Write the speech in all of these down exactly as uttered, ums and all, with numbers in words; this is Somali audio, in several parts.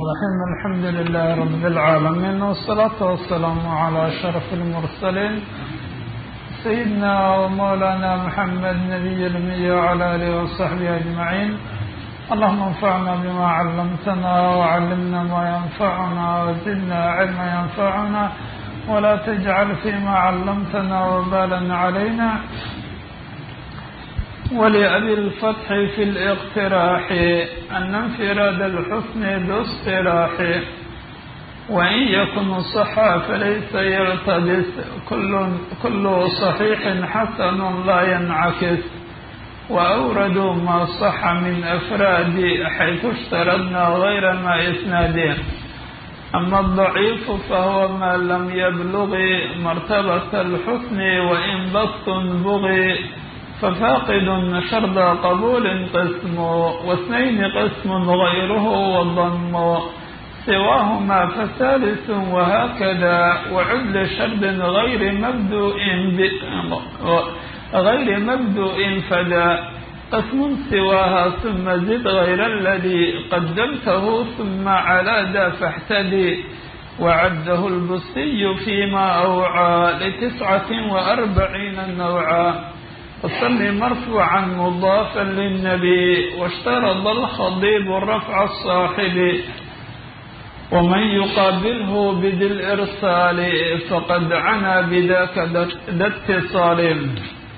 الرحيم. الحمد لله رب العالمين، والصلاة والسلام على أشرف المرسلين سيدنا ومولانا محمد نبي الأمي وعلى آله وصحبه أجمعين. اللهم انفعنا بما علمتنا وعلمنا ما ينفعنا وزدنا علما ينفعنا ولا تجعل فيما علمتنا وبالا علينا. ولأبي الفتح في الاقتراح أن انفراد الحسن باصطلاح، وإن يكن صحا فليس يرتبس كل, كل صحيح حسن لا ينعكس. وأوردوا ما صح من أفراد حيث اشترطنا غير ما إسناد. أما الضعيف فهو ما لم يبلغ مرتبة الحسن وإن بسط بغي، ففاقد شرط قبول قسم واثنين قسم غيره والضم سواهما فثالث وهكذا. وعدل شرط غير مبدوء غير مبدوء فدا قسم سواها ثم زد غير الذي قدمته ثم على ذا فاحتدي. وعده البصري فيما أوعى لتسعة وأربعين نوعا، وصل مرفوعا مضافا للنبي واشترط الخضيب رفع الصاحب. ومن يقابله بذي الإرسال فقد عنا بذاك ذا اتصال.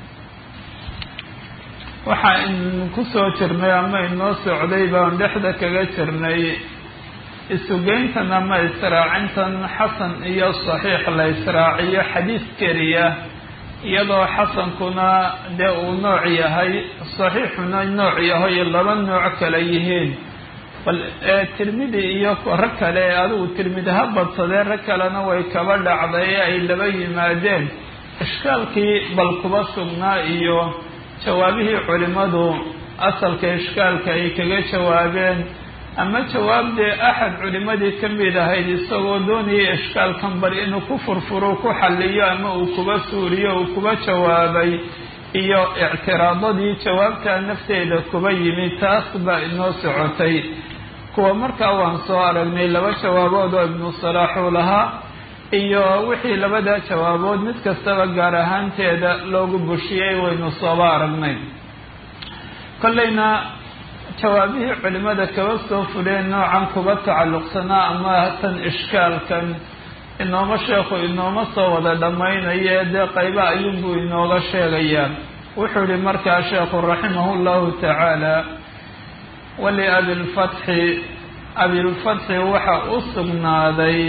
waxaa in ku soo jirnay ama inoo socday baan dhexda kaga jirnay isugeyntan ama israacintan xasan iyo saxiix la israaciyo xadiis keliya, iyadoo xasankuna dee uu nooc yahay saxiixuna nooc yahay laba nooc kale yihiin. bal tirmidi iyo rag kale adigu tirmidi ha badsadee rag kalena way kaba dhacday ay laba yimaadeen. ishkaalkii bal kuba sugnaa iyo jawaabihii culimadu asalka ishkaalka ay kaga jawaabeen, ama jawaabdee axad culimadii ka mid ahayd isagoo doonayay ishkaalkan bal inuu ku furfuro ku xalliyo ama uu kuba suuriyo uu kuba jawaabay, iyo ictiraadadii jawaabtaa nafteeda kuba yimid. taas baa inoo socotay. kuwa markaa waan soo aragnay laba jawaabood oo ibnu salaaxuu lahaa, iyo wixii labadaa jawaabood mid kastaba gaar ahaanteeda loogu bushiyey waynu sooba aragnay. kollayna jawaabihii culimada kaba soo fuleen noocan kuba tacalluqsanaa ama tan ishkaalkan inooma sheekhu inooma soo wada dhammaynaye dee qayba ayuunbuu inooga sheegayaa. wuxuu yihi markaa sheekhu raximahu llahu tacaala, waliabilfatxi abilfatxi waxa u sugnaaday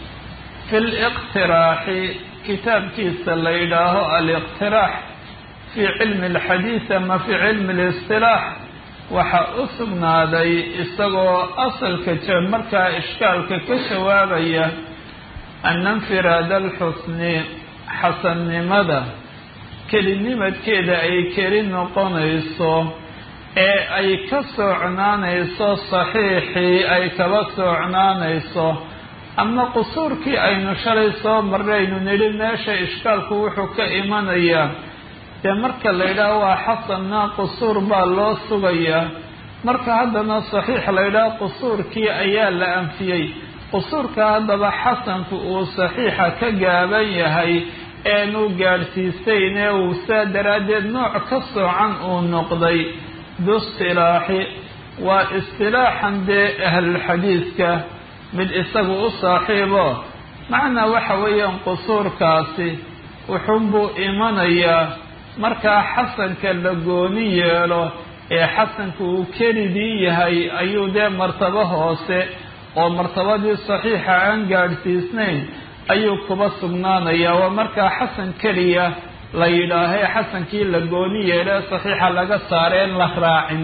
fi liqtiraaxi kitaabkiisa la yidhaaho aliqtiraax fii cilmi alxadiid ama fii cilmi listilaax, waxa u sugnaaday isagoo asalka markaa ishkaalka ka jawaabaya ana infiraada alxusni xasannimada kelinimadkeeda ay keli noqonayso ee ay ka soocnaanayso saxiixii ay kaba soocnaanayso. ama qusuurkii aynu shalay soo marraynu nidhi meesha ishkaalku wuxuu ka imanayaa dee marka la yidhaaho waa xasanna qusuur baa loo sugayaa, marka haddana saxiix la yidhaaho qusuurkii ayaa la anfiyey. qusuurka haddaba xasanku uu saxiixa ka gaaban yahay eenu gaadhsiisayn ee uu saa daraaddeed nooc ka soocan uu noqday. biistilaaxi waa istilaaxan dee ahlulxadiidka mid isagu u saaxiibo, macnaa waxa weeyaan qusuurkaasi wuxuunbuu imanayaa markaa xasanka la gooni yeelo ee xasanku uu kelidii yahay ayuu dee martabo hoose oo martabadii saxiixa aan gaadhsiisnayn ayuu kuba sugnaanayaa. waa markaa xasan keliya la yidhaahee xasankii la gooni yeelee saxiixa laga saareen la raacin.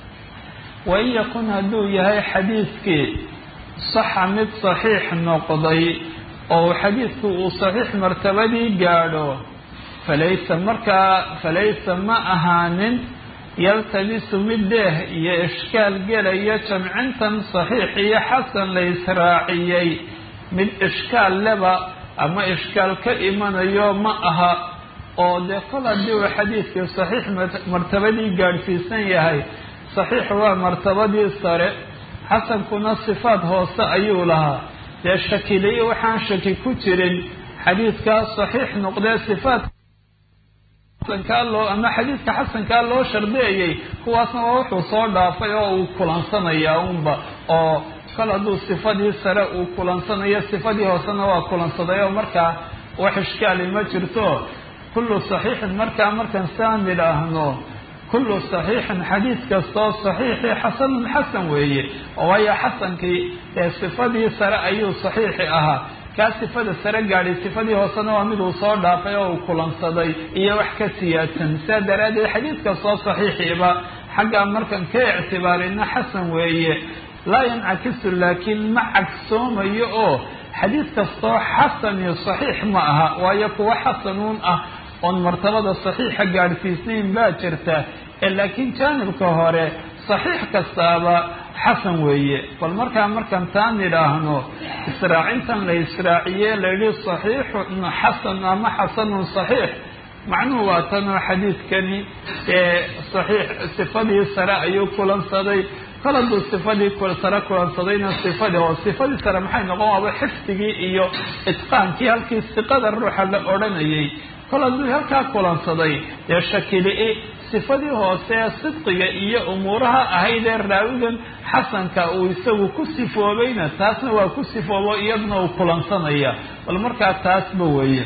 wain yakun hadduu yahay xadiiskii saxa mid saxiix noqday oo xadiidku uu saxiix martabadii gaadho, falaysa markaa falaysa ma ahaanin yaltabisu mid deeh iyo ishkaal gelaya jamcintan saxiix iyo xasan la israaciyey mid ishkaal leba ama ishkaal ka imanayo ma aha. oo dee kol haddii uu xadiidkii saxiix martabadii gaadhsiisan yahay, saxiix waa martabadii sare, xasankuna sifaad hoose ayuu lahaa dee shakiliye waxaan shaki ku jirin xadiidkaa saxiix noqdee sifaad xasankaa loo ama xadiidka xasankaa loo shardeeyey kuwaasna waa wuxuu soo dhaafay oo uu kulansanayaa unba oo kal hadduu sifadii sare uu kulansanayo sifadii hoosena waa kulansaday oo markaa wax ishkaali ma jirto kullu saxiixin markaa markaan saan idhaahno kullu saxiixin xadiid kastoo saxiixi xasanun xasan weeye oo waayo xasankii ee sifadii sare ayuu saxiixi ahaa kaa sifada sare gaadhay sifadii hoosena waa miduu soo dhaafay oo uu kulansaday iyo wax ka siyaadsan sidaa daraaddeed xadiid kastoo saxiixiiba xaggaa markan ka ictibaarina xasan weeye laa yancakisu laakiin ma cagsoomayo oo xadiid kastoo xasan iyo saxiix ma aha waayo kuwa xasanuun ah oon martabada saxiixa gaadhsiisnayn baa jirta ee laakiin jaanibka hore saxiix kastaaba xasan weeye bal markaa markaan taan idhaahno israacintan la israaciye layidhi saxiixun xasan ama xasanun saxiix macnuhu waa tanoo xadiidkani ee saxiix sifadii sare ayuu kulansaday kal hadduu sifadii sare kulansadayna sifadii oo sifadii sare maxay noqon waaba xifdigii iyo itqaankii halkii siqada ruuxa la odhanayay kol hadduu halkaa kulansaday dee shakili-i sifadii hoose ee sidqiga iyo umuuraha ahayd ee raawigan xasanka uu isagu ku sifoobayna taasna waa ku sifoobo iyaduna uu kulansanaya bal markaa taasba weeye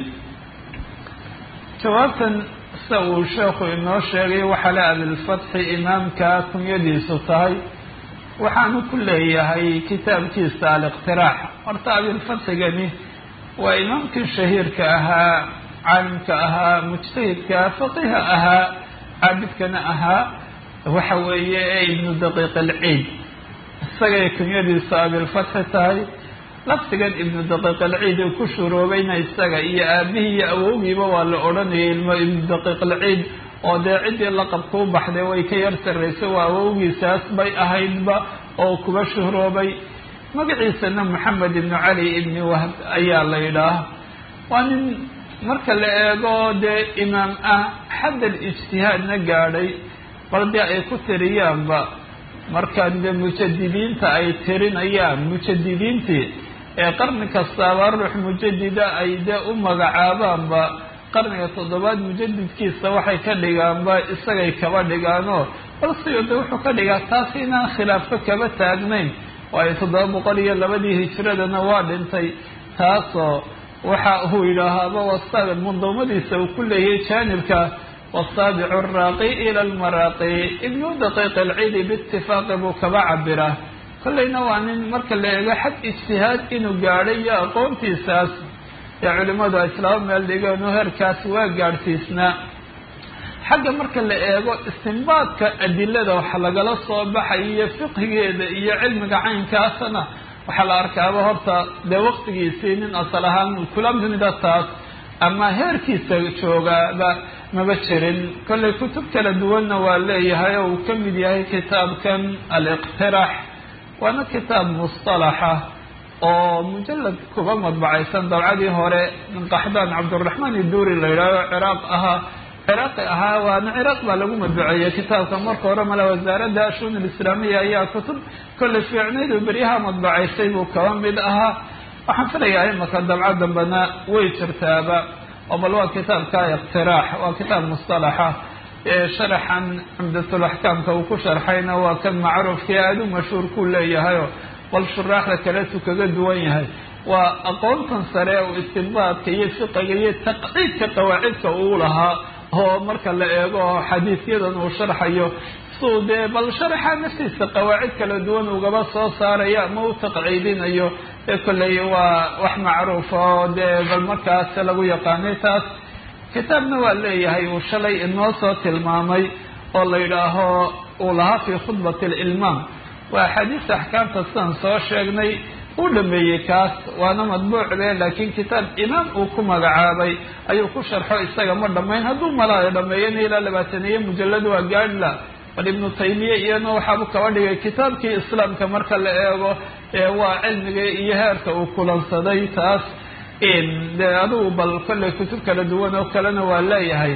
jawaabtan sida uu sheekhu inoo sheegay waxaa le abilfatxi imaamka kunyadiisu tahay waxaanu ku leeyahay kitaabkiisa aliqtiraax horta abilfatxigani waa imaamkii shahiirka ahaa caalimka ahaa mujtahidka faqiha ahaa caabidkana ahaa waxa weeye ee ibnu daqiiq alciid isagay kunyadiisa abilfatxi tahay laftigan ibnu daqiiq alciid uu ku shuroobayna isaga iyo aabihii iyo awowgiiba waa la odhanayay ilmo ibnu daqiiq alciid oo dee ciddii laqabka u baxday way ka yar sarraysay waa awowgiisaas bay ahaydba oo kuba shuhroobay magaciisana maxamed ibnu cali ibni wahb ayaa la yidhaah waa nin marka la eego dee imaam ah xaddal ijtihaadna gaadhay bal dee ay ku tiriyaanba markaan dee mujadidiinta ay tirinayaan mujadidiintii ee qarni kastaaba ruux mujadida ay dee u magacaabaanba qarniga toddobaad mujadidkiisa waxay ka dhigaanba isagay kaba dhigaanoo balsiyo de wuxuu ka dhigaa taas inaan khilaafo kaba taagnayn waayo toddoba boqol iyo labadii hijiradana waa dhintay taasoo waxa uu yidhaahaaba wasaabic munduumadiisa uu ku leeyahay jaanibka wasaabicu araaqi ila almaraaqi ibnu daqiiq alciidi biitifaaqi buu kaba cabiraa kollayna waa nin marka la eego xag ijtihaad inuu gaadhay iyo aqoontiisaas ee culimmadu islaamo meel dhigeen oo heerkaas waa gaadhsiisnaa xagga marka la eego istinbaadka adilada waxa lagala soo baxay iyo fiqhigeeda iyo cilmiga caynkaasana waxaa la arkaaba horta dee waqtigiisii nin asal ahaan kula mida taas ama heerkiisa joogaaba maba jirin kollay kutub kala duwanna waa leeyahay oo uu ka mid yahay kitaabkan aliqtiraax waana kitaab mustalaxa oo mujalad kuba madbacaysan dabcadii hore min qaxdaan cabduraxmaan iduuri la yidhahdo ciraaq ahaa ciraaqi ahaa waana ciraaq baa lagu madbuceeyey kitaabka marka hore male wasaaradda ashuun alislaamiya ayaa kutub kollay fiicnayd oo beryaha madbacaysay buu kaba mid ahaa waxaan filayaa imaka dabca dambena way jirtaaba oo bal waa kitaabka iqtiraax waa kitaab mustalaxa ee sharaxan cumdatulaxkaamka uu ku sharxayna waa kan macruufkii aada u mashhuur ku leeyahayo bal shuraaxda kaleetu kaga duwan yahay waa aqoontan sare oo istinbaadka iyo fiqiga iyo taqciidka qawaacidka uu lahaa oo marka la eego xadiisyadan uu sharxayo suu dee bal sharaxa naftiisa qawaacid kala duwan ugaba soo saaraya ama u taqciidinayo ee kolley waa wax macruufa oo dee bal markaas lagu yaqaanay taas kitaabna waa leeyahay uu shalay inoo soo tilmaamay oo la yidhaaho uu lahaa fii khudbati alilmaam waa axaadiista axkaamta sidaan soo sheegnay uu dhameeyey kaas waana madbuuc be laakiin kitaab imaam uu ku magacaabay ayuu ku sharxo isaga ma dhammayn hadduu malaayo dhameeyana ilaa labaataniyo mujallad waa gaadhla bal ibnu taymiya iyana waxaabu kaba dhigay kitaabkii islaamka marka la eego ee waa cilmiga iyo heerka uu kulansaday taas dee adugu bal kollay kutub kala duwan oo kalena waa leeyahay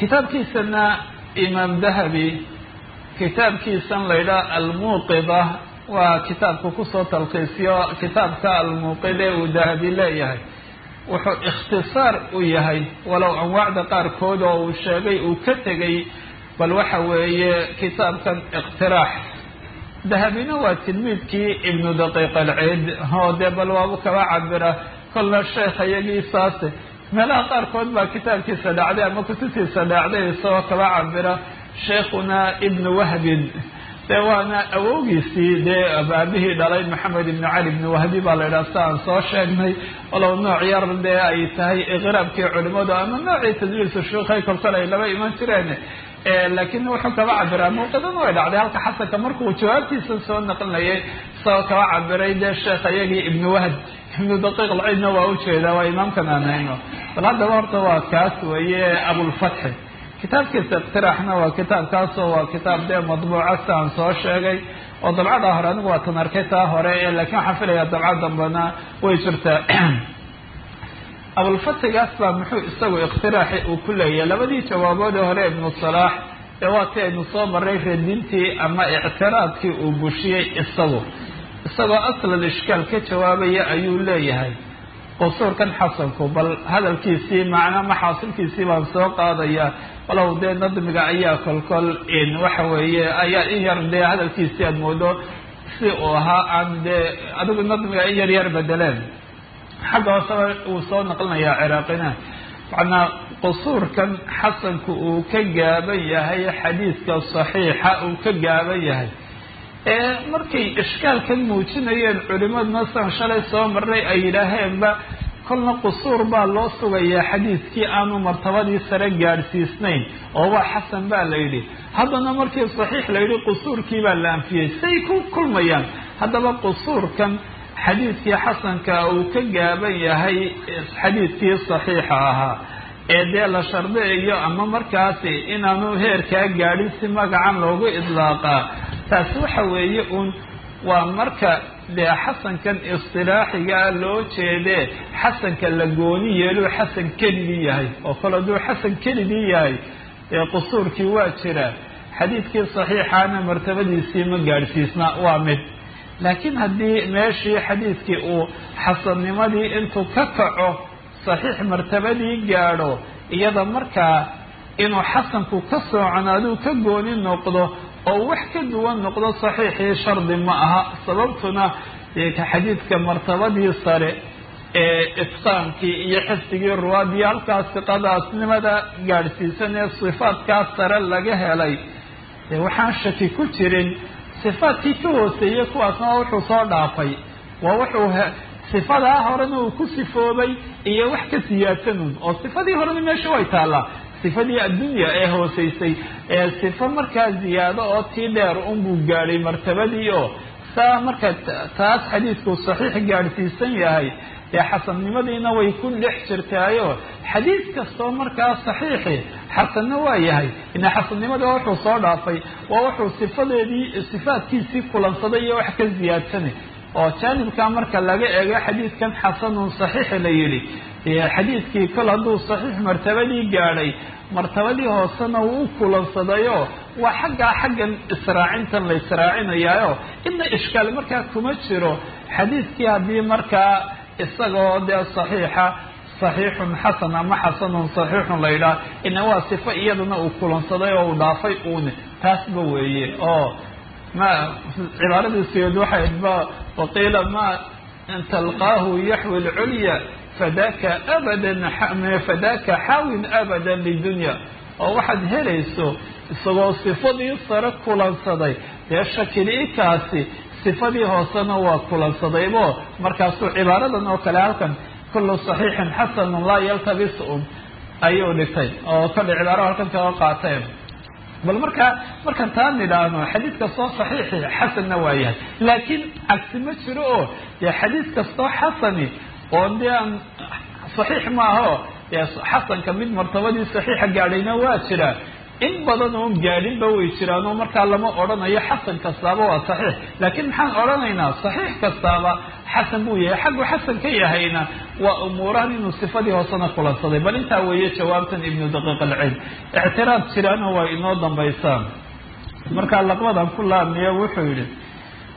kitaabkiisana imaam dahabi kitaabkiisan la yidhaha almuuqida waa kitaabku kusoo talkiisiyo kitaabka almuuqide uu dahabi leeyahay wuxuu ikhtisaar u yahay walow anwaacda qaarkood oo uu sheegay uu ka tegay bal waxa weeye kitaabkan iqtiraax dahabina waa tilmiidkii ibnu daqiiq alciid oo dee bal waabu kaba cabira kolna sheekh iyagii saase meelaha qaarkood baa kitaabkiisa dhacday ama kutubtiisa dhacday isagoo kaba cabira sheekhuna ibnu wahbin dee waana awowgiisii dee abaabihii dhalay maxamed ibnu cali ibnu wahbi baa la yidhaha si aan soo sheegnay walow nooc yar dee ay tahay iqraabkii culimadu ama noocii tadliisu shuukhay kolkol ay laba iman jireen laakiin wuxuu kaba cabiraa muuqidana way dhacday halka xasanka markuu jawaabtiisa soo naqlinayay isagoo kaba cabiray dee sheekh iyagii ibnu wahb ibnu daqiiq alciidna waa ujeedaa waa imaamkan aan hayno bal haddaba horta waa kaas weeye abulfatxi kitaabkiisa iqtiraaxna waa kitaabkaasoo waa kitaab dee madbuuca si aan soo sheegay oo dabcada hore anigu waa tan arkay taa hore laakiin waxaan filaya dabca dambena way jirtaa abulfatxigaas baa muxuu isagu iqtiraaxi uu ku leeyahay labadii jawaaboodee hore ibnu salaax ee waa ti aynu soo maray radintii ama ictiraadkii uu bushiyey isagu isagoo aslal ishkaal ka jawaabaya ayuu leeyahay qusuurkan xasanku bal hadalkiisii macnaa maxaasilkiisii baan soo qaadaya walow dee nadmiga ayaa kolkol waxa weeye ayaa in yar dee hadalkiisii aad moodo si uu ahaa aan dee adigu nadmiga in yar yar bedeleen xagga hooseba uu soo naqlinayaa ciraaqina macnaa qusuurkan xasanku uu ka gaaban yahay xadiidka saxiixa uu ka gaaban yahay ee markay ishkaalkan muujinayeen culimaduna san shalay soo marray ay yidhaaheenba kolna qusuur baa loo sugayaa xadiidkii aanu martabadii sare gaadhsiisnayn oo waa xasan baa la yidhi haddana markii saxiix la yidhi qusuurkii baa la anfiyey say ku kulmayaan haddaba qusuurkan xadiidkii xasanka uu ka gaaban yahay xadiidkii saxiixa ahaa ee dee la shardiyayo ama markaasi inaanu heerkaa gaadhin si magacan loogu idlaaqaa taasi waxa weeye uun waa marka dee xasankan istilaaxigaa loo jeedee xasanka la gooni yeeluu xasan keligii yahay oo kale hadduu xasan keligii yahay dee qusuurkii waa jira xadiidkii saxiixaana martabadiisii ma gaadhsiisna waa mid laakiin haddii meeshii xadiidkii uu xasannimadii intuu ka kaco saxiix martabadii gaadho iyada markaa inuu xasanku ka sooconaaduu ka gooni noqdo oo wax ka duwan noqdo saxiixii shardi ma aha sababtuna xadiidka martabadii sare ee itqaankii iyo xifdigii ruwaadii halkaas siqadaasnimada gaadhsiisan ee sifaadkaas sare laga helay dee waxaan shaki ku jirin sifaadkii ka hooseeyey kuwaasna waa wuxuu soo dhaafay waa wuxuu sifadaa horena uu ku sifoobay iyo wax ka siyaadsanun oo sifadii horena meesha way taallaa sifadii addunya ee hooseysay ee sifo markaa ziyaado oo tii dheer unbuu gaadhay martabadii oo saa marka taas xadiidku saxiix gaadhsiisan yahay dee xasannimadiina way ku dhex jirtaayo xadiid kastoo markaa saxiixi xasanna waa yahay ina xasannimada wuxuu soo dhaafay waa wuxuu sifadeedii sifaadkiisii kulansaday iyo wax ka ziyaadsanay oo jaanibkaa marka laga eego xadiidkan xasanun saxiixi la yidhi xadiidkii kol hadduu saxiix martabadii gaadhay martabadii hoosena uu u kulansadayoo waa xaggaa xaggan israacintan la israacinayaayo inna ishkaal markaa kuma jiro xadiidkii haddii markaa isagoo dee saxiixa saxiixun xasan ama xasanun saxiixun la yidhaah ina waa sifo iyadana uu kulansaday oo uu dhaafay uune taasba weeye oo ma cibaaradiisiyood waxay ba waqiila ma talqaahu yaxwi lculya fadaka abadan fadaka xaawin abadan lidunya oo waxaad helayso isagoo sifadii sare kulansaday dee shakili-ikaasi sifadii hoosena waa kulansadaybo markaasuu cibaaradan oo kale halkan kullu saxiixin xasanun laa yaltabis un ayuu dhigtay oo kale cibaaro halkan kaga qaateen bal markaa markaan taa nidhaahno xadiid kastoo saxiixi xasanna waa yahay laakiin cagsi ma jiro oo dee xadiid kastoo xasani oo dee aan saxiix maaho dee xasanka mid martabadii saxiixa gaadhayna waa jira in badan oon gaadhinba way jiraan oo markaa lama odhanayo xasan kastaaba waa saxiix laakiin maxaan odhanaynaa saxiix kastaaba xasan buu yahay xaggu xasan ka yahayna waa umuurahan inuu sifadii hoosena kulansaday bal intaa weeye jawaabtan ibnu daqiiq alciid ictiraad jiraana waa inoo dambaysaan markaa laqbadan ku laabmiya wuxuu yidhi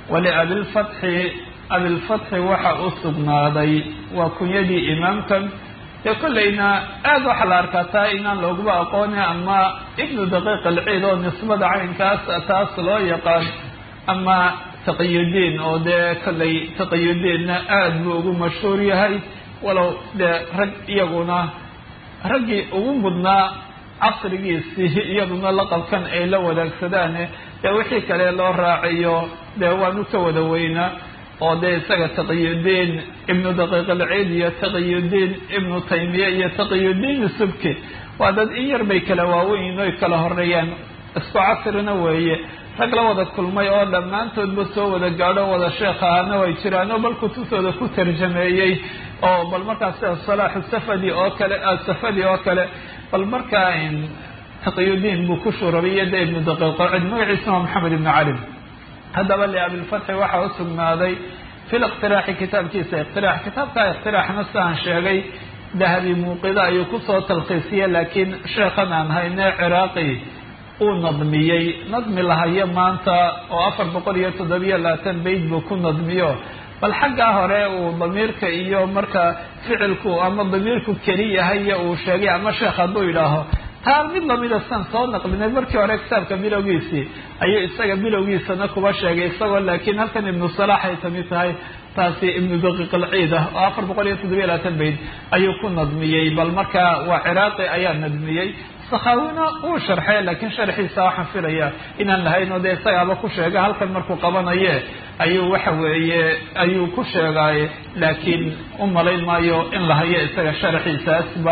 waliabilfatxi abilfatxi waxa u sugnaaday waa kunyadii imaamkan dee kollayna aada waxaa la arkaa taa inaan looguba aqooni ama ibnu daqiiq alciid oo nisbada caynkaas taas loo yaqaan ama taqiyudiin oo dee kollay taqiyudiinna aada buu ugu mashhuur yahay walow dee rag iyaguna raggii ugu mudnaa casrigiisii iyaduna laqabkan ay la wadaagsadaan dee wixii kale loo raaciyo dee waanu ka wada weynaa oo dee isaga taqiyudiin ibnu daqiiq alciid iyo taqiyudiin ibnu taymiya iyo taqiyudiin subki waa dad in yar bay kala waaweyn oy kala horeeyaan isku casrina weeye rag la wada kulmay oo dhammaantoodba soo wada gaadho wada sheekh ahana way jiraan oo bal kutubtooda ku tarjameeyey oo bal markaas sida salaaxu safadi oo kale safadi oo kale bal markaa taqiyudiin buu ku shurabiyey de ibnu daqiiq alciid magaciisna waa maxamed ibnu cali haddaba liabilfatxi waxaa u sugnaaday fi liqtiraaxi kitaabkiisa iqtiraax kitaabka iqtiraaxna sidaan sheegay dahabi muuqida ayuu kusoo talkiisiyey laakiin sheekhan aan hayne ciraaqi uu nadmiyey nadmi lahayo maanta oo afar boqol iyo toddobiyo labaatan bayd buu ku nadmiyo bal xaggaa hore uu damiirka iyo marka ficilku ama damiirku keli yahay uu sheegay ama sheekh hadduu yidhaaho taa mid lamida san soo naqlinay markii hore kitaabka bilowgiisii ayuu isaga bilowgiisana kuba sheegay isagoo laakiin halkan ibnu salaax ay kamid tahay taasi ibnu daqiiq alciid ah oo afar boqol iyo toddobiyo labaatan bayd ayuu ku nadmiyey bal markaa waa ciraaqi ayaa nadmiyey sakhaawina uu sharxay laakiin sharxiisa waxaan filaya inaan lahayn oo dee isagaaba ku sheega halkan markuu qabanaye ayuu waxa weeye ayuu ku sheegaaye laakiin u malayn maayo in lahayo isaga sharxiisaasba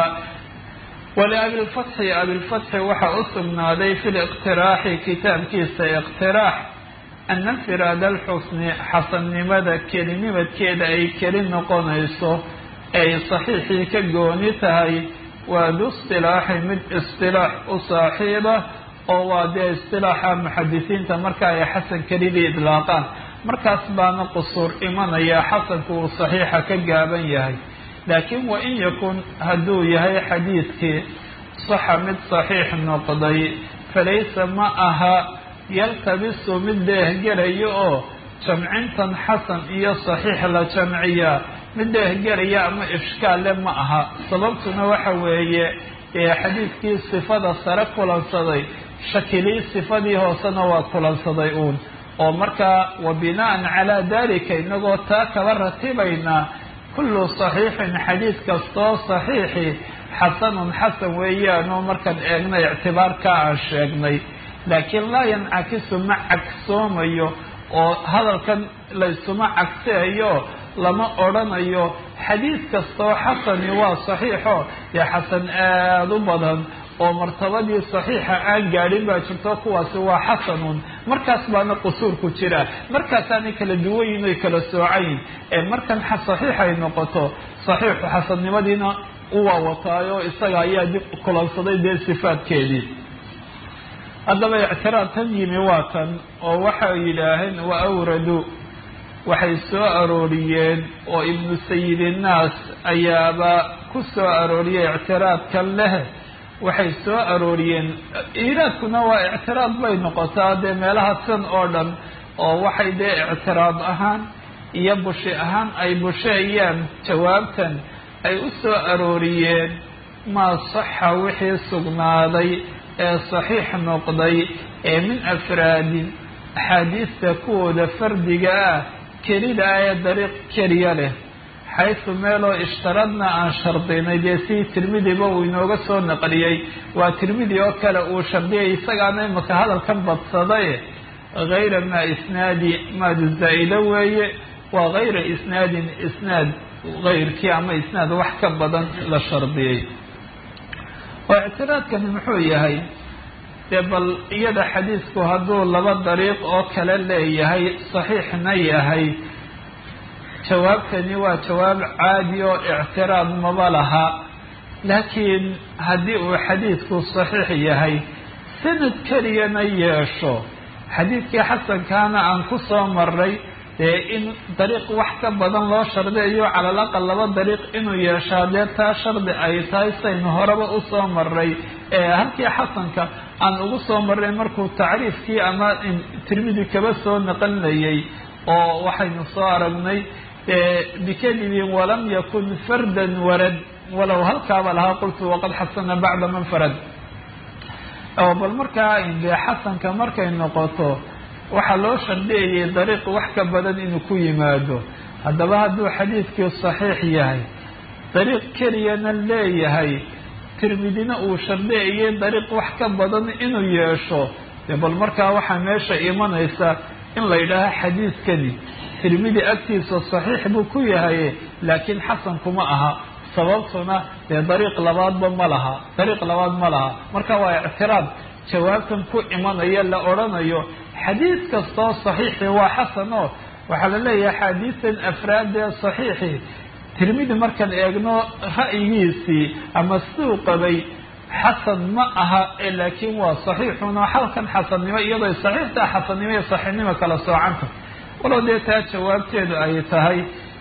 waliabilfatxi abilfatxi waxa u sugnaaday fi liqtiraaxi kitaabkiisa iqtiraax ana infiraad alxusni xasannimada kelinimadkeeda ay keli noqonayso ay saxiixii ka gooni tahay waa du istilaaxi mid istilaax u saaxiiba oo waa dee istilaaxa muxadisiinta marka ay xasan kelidii idlaaqaan markaas baana qusuur imanaya xasanku uu saxiixa ka gaaban yahay laakiin wain yakun hadduu yahay xadiidkii saxa mid saxiix noqday falaysa ma aha yaltabisu mid deehgelayo oo jamcintan xasan iyo saxiix la jamciyaa mid deehgelaya ama ishkaale ma aha sababtuna waxa weeye ee xadiidkii sifada sare kulansaday shakilii sifadii hoosena waa kulansaday uun oo markaa wa binaan calaa dalika inagoo taa kaba ratibaynaa kullu saxiixin xadiid kastoo saxiixi xasanun xasan weeyaanoo markaan eegna ictibaarkaa aan sheegnay laakiin laa yancakisu ma cagsoomayo oo hadalkan laysuma cagsiayo lama odrhanayo xadiid kastoo xasani waa saxiixo dee xasan aada u badan oo martabadii saxiixa aan gaadhin baa jirto kuwaasi waa xasanun markaas baana qusuurku jira markaasaanay kala duwayin oy kala soocayin ee markan saxiix ay noqoto saxiixu xasannimadiina u waawataayo isaga ayaa dib kulansaday dee sifaadkeedii haddaba ictiraad tan yimi waa tan oo waxay yidhaaheen wa awradu waxay soo arooriyeen oo ibnu sayid innaas ayaaba ku soo arooriyay ictiraadkan leh waxay soo arooriyeen iiraadkuna waa ictiraad bay noqotaa dee meelaha san oo dhan oo waxay dee ictiraad ahaan iyo bushi ahaan ay busheeyaan jawaabtan ay u soo arooriyeen maa saxa wixii sugnaaday ee saxiix noqday ee min afraadin axaadiista kuwooda fardiga ah kelida ah ee dariiq keliya leh xaysu meeloo ishtaradna aan shardinay dee si tirmidiba uu inooga soo naqliyey waa tirmidi oo kale uu shardiyay isagaana imaka hadalkan badsaday hayra maa isnaadi maadu zaa'ida weeye waa hayra isnaadin isnaad hayrkii ama isnaad wax ka badan la shardiyey oo ictiraadkani muxuu yahay dee bal iyada xadiidku hadduu laba dariiq oo kale leeyahay saxiixna yahay jawaabtani waa jawaab caadi oo ictiraad maba laha laakiin haddii uu xadiidku saxiix yahay sanad keliyana yeesho xadiidkii xasankaana aan ku soo maray dee in dariiq wax ka badan loo shardiyayo cala al aqal laba dariiq inuu yeeshaa dee taa shardi ay tahay saynu horeba usoo maray ee halkii xasanka aan ugu soo maray markuu tacriifkii ama tirmidi kaba soo naqlinayay oo waxaynu soo aragnay bikadibin walam yakun fardan warad walow halkaaba lahaa qultu waqad xasana bacda man farad oo bal markaa indee xasanka markay noqoto waxaa loo shardiyayay dariiq wax ka badan inuu ku yimaado. haddaba hadduu xadiidkii saxiix yahay dariiq keliyana leeyahay tirmidina uu shardiyayay dariiq wax ka badan inuu yeesho dee bal markaa waxaa meesha imanaysa in la yidhaaho xadiidkani tirmidi agtiisa saxiix buu ku yahay laakiin xasan kuma aha, sababtuna dee dariiq labaadba ma laha dariiq labaad ma laha marka waa ictiraad jawaabtan ku imanaya la odhanayo xadiid kastoo saxiixi waa xasan oo waxaa la leeyahay xadiidan afraadee saxiixi tirmidi markaan eegno ra'yigiisii ama siduu qabay xasan ma aha ee laakiin waa saxiixuna halkan xasannimo iyadoo saxiixtaa xasannimo iyo saxiixnimo kala soocanta walow dee taa jawaabteedu ay tahay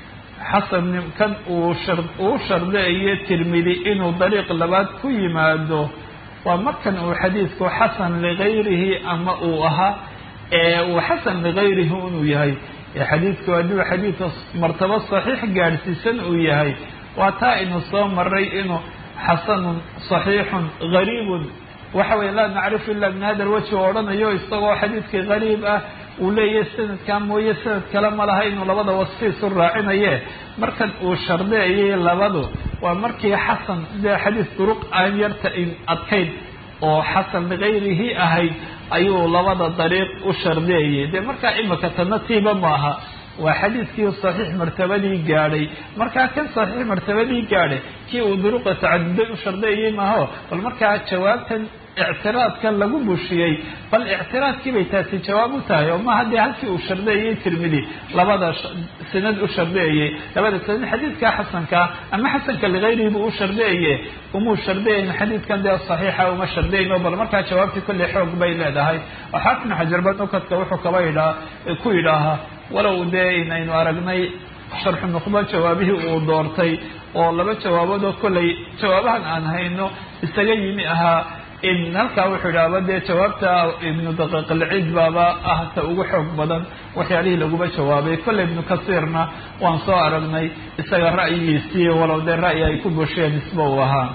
xasan kan uu shar uu shardiyayo tirmidi inuu dariiq labaad ku yimaado waa markan uu xadiidku xasan ligayrihi ama uu ahaa ee uu xasan ligayrihi inuu yahay xadiidku hadduu xadiid martabo saxiix gaadhsiisan uu yahay waa taa inu soo maray inuu xasanun saxiixun gariibun waxa weye laa nacrifu ila min hada lwajhi oo odhanayo isagoo xadiidkii gariib ah uu leeyahay sanadkaa mooye sanad kale ma laha inuu labada wasfiisu raacinaye markan uu shardiyayay labadu waa markii xasan dee xadiis duruq aan yarta in adkayd oo xasan ligayrihi ahayd ayuu labada dariiq u shardiyayay dee markaa imika tanatiiba maaha waa xadiidkii saxiix martabadii gaadhay markaa kan saxiix martabadii gaadhay kii uu duruqa tacaduday u shardiyayay maaho bal markaa jawaabtan ictiraadka lagu bushiyey bal ictiraadkii bay taasi jawaab u tahay oo maha dee halkii uu shardiyayay tirmidi labada sanad u shardiyayay labada sanad xadiidka xasanka ama xasanka ligayrihi buu u shardiyayay umuu shardiyayn xadiidkan dee saxiixa uma shardiyayno bal markaa jawaabtii kolley xoog bay leedahay oo xaafid xajarba nukadka wuxuu kaba yidhaa ku yidhaahaa walow dee inaynu aragnay sharxu nuqba jawaabihii uu doortay oo laba jawaaboodoo kolley jawaabahan aan hayno isaga yimi ahaa in halkaa wuxuu idhaaba dee jawaabta ibnu daqiiq alciid baaba ah ta ugu xoog badan waxyaalihii laguba jawaabay kolley ibnu kasiirna waan soo aragnay isaga ra'yigiisii walow dee ra'yi ay ku busheen isba uu ahaa.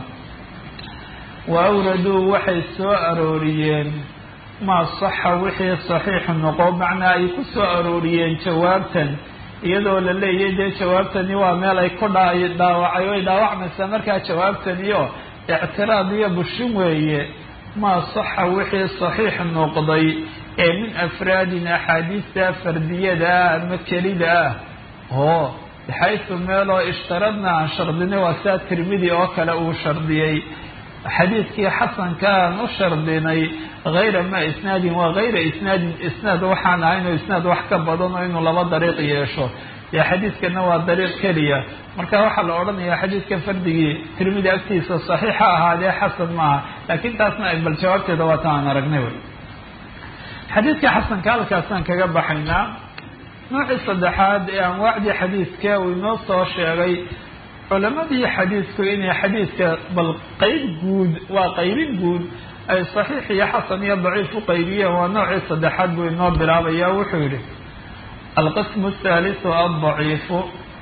wa awraduu waxay soo arooriyeen maa saxa wixii saxiixu noqo macnaa ay ku soo arooriyeen jawaabtan iyadoo la leeyahay dee jawaabtani waa meel ay ku dhaawacay way dhaawacmaysaa markaa jawaabtaniyo ictiraad iyo bushin weeye maa saxa wixii saxiix noqday ee min afraadin axaadiista fardiyada ah ama kelida ah oo bixaysu meeloo ishtaradna aan shardinay waa saa tirmidi oo kale uu shardiyey xadiidkii xasanka aan u shardinay hayra ma isnaadin waa hayra isnaadin isnaad waxaan ahay inuu isnaad wax ka badan oo inuu laba dariiq yeesho dee xadiidkana waa dariiq keliya marka waxaa la odhanayaa xadiidka fardigii tirmidi agtiisa saxiixa ahaadee xasan maaha laakiin taasna bal jawaabteeda waa ta aan aragnay wey. xadiidka xasanka halkaasaan kaga baxaynaa. noocii saddexaad ee anwaacdii xadiidka uu inoo soo sheegay culamadii xadiidku inay xadiidka bal qeyb guud waa qaybin guud ay saxiix iyo xasan iyo daciif u qaybiyeen waa noocii saddexaad buu inoo bilaabaya wuxuu yihi alqismu athaalithu aldaciifu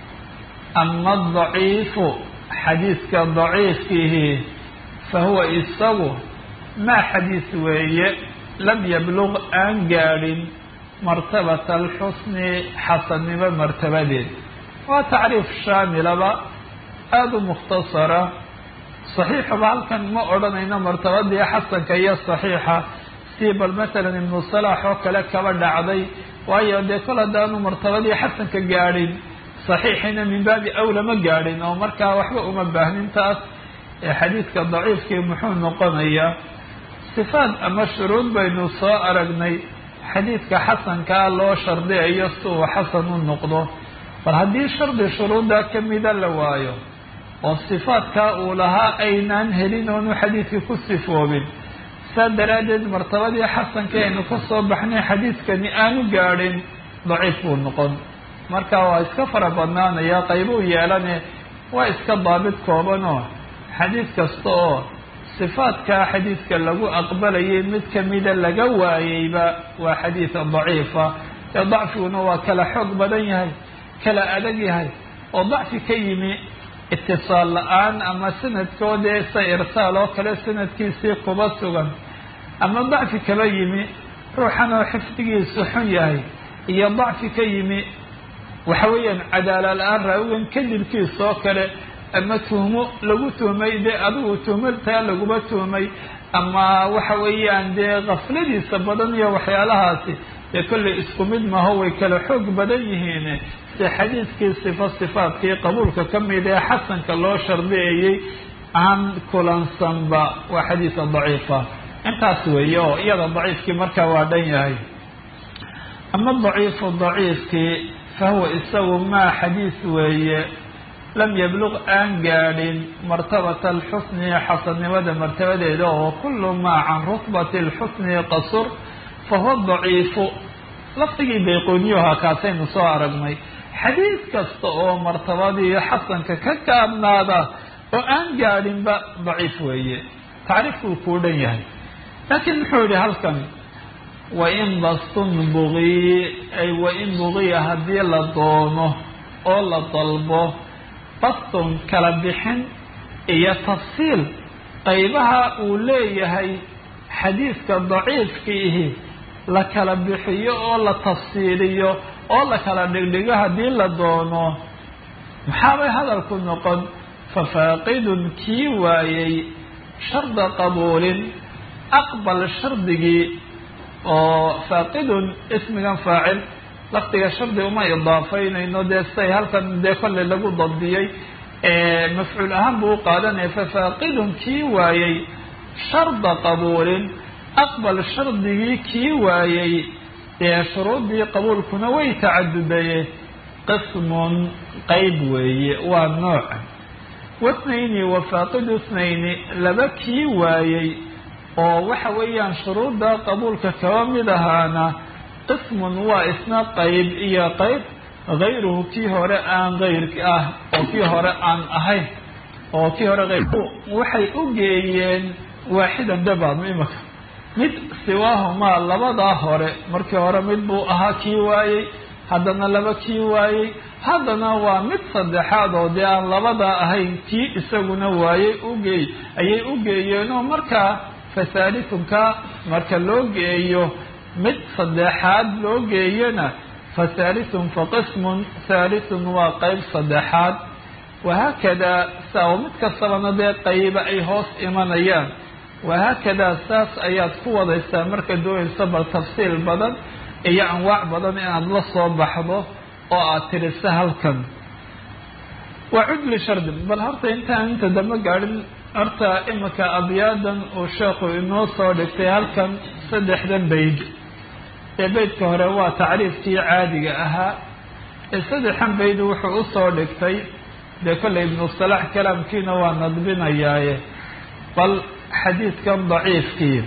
ama adaciifu xadiidka daciifkihi fahuwa isagu maa xadiis weeye lam yabluq aan gaadhin martabata alxusni xasannimo martabadeed waa tacriif shaamilaba aada u mukhtasara saxiixuba halkan ma odhanayno martabadii xasanka iyo saxiixa si bal masalan ibnu salaax oo kale kaba dhacday waayo dee kol haddaanu martabadii xasanka gaadhin saxiixina min baabi awla ma gaadhin oo markaa waxba uma baahnin taas ee xadiidka daciifkii muxuu noqonayaa sifaad ama shuruud baynu soo aragnay xadiidka xasankaa loo shardiyayo si uu xasan u noqdo bal haddii shardi shuruudda kamida la waayo oo sifaadkaa uu lahaa aynaan helin oonu xadiidkii ku sifoobin saa daraaddeed martabadii xasanka aynu ka soo baxnay xadiidkani aanu gaadhin daciif buu noqon marka waa iska fara badnaanaya qaybuu yeelane waa iska daabid koobanoo xadiid kasta oo sifaadkaa xadiidka lagu aqbalayay mid kamida laga waayeyba waa xadiid daciifa ee dacfiguna waa kala xoog badan yahay kala adag yahay oo dacfi ka yimi itisaal la-aan ama sanadkoodee sa irsaal oo kale sanadkiisii kuba sugan ama dacfi kaba yimi ruuxan oo xifdigiisu xun yahay iyo dacfi ka yimi waxa weeyaan cadaala la-aan raawigan kadibkiisa oo kale ama tuhmo lagu tuhmay dee adigu tuhmaltaa laguma tuhmay ama waxa weeyaan dee kafladiisa badan iyo waxyaalahaasi dee kollay isku mid maho way kala xoog badan yihiin si xadiiskii sifo sifaadkii qabuulka ka mid ee xasanka loo shardiyeeyey aan kulansanba waa xadiisa daciifa intaas weeye oo iyada daciifkii markaa waa dhan yahay ama daciifu daciifkii fahuwa isagu maa xadiis weeye lam yabluq aan gaadhin martabata alxusni xasannimada martabadeeda oo kullu maa can rutbati alxusni qasur fahuwa daciifu lafdigii bayqooniyaha kaasaynu soo aragnay xadiis kasta oo martabadii xasanka ka gaabnaada oo aan gaadhinba daciif weeye tacriifkuu kuu dhan yahay laakiin muxuu yihi halkan wain bastun bugiy ay wain bugiya haddii la doono oo la dalbo bastun kala bixin iyo tafsiil qaybaha uu leeyahay xadiiska daciifkiihi la kala bixiyo oo la tafsiiliyo oo la kala dhigdhigo haddii la doono maxaabay hadalku noqon fafaaqidun kii waayey sharda qabuulin aqbal shardigii oo faaqidun ismigan faacil lafdiga shardi uma idaafaynayno dee say halkan dee kolley lagu dabdiyey mafcuul ahaan buu u qaadanaya fafaaqidun kii waayey sharda qabuulin aqbal shardigii kii waayey dee shuruuddii qabuulkuna way tacadudaye qismun qeyb weeye waa nooca wathnayni wafaaqidu ithnayni laba kii waayey oo waxa weeyaan shuruudda qabuulka kaba mid ahaana qismun waa isna qeyb iyo qeyb hayruhu kii hore aan hayrka ah oo kii hore aan ahayn oo kii hore hayr waxay u geeyeen waaxidan dabaadma imaka mid siwaahumaa labadaa hore markii hore mid buu ahaa kii waayey haddana laba kii waayey haddana waa mid saddexaad oo dee aan labadaa ahayn kii isaguna waayey ugeey ayay u geeyeenoo markaa fasaalitunka marka loo geeyo mid saddexaad loo geeyana fasaalitun faqismun haalitun waa qeyb saddexaad wahaakadaa saa mid kastabana dee qayba ay hoos imanayaan wahaakadaa saas ayaad ku wadaysaa marka doonaysa bal tafsiil badan iyo anwaac badan inaad la soo baxdo oo aad tirisa halkan waa cudli shardi bal horta intaan inta dambe gaadhin horta imika abyaadan uu sheekhu inoo soo dhigtay halkan saddexdan bayd ee baydka hore waa tacriifkii caadiga ahaa ee saddexan bayd wuxuu usoo dhigtay dee kolley ibnu salaax kalaamkiina waa nadbinayaaye bal xadiidkan daciifkii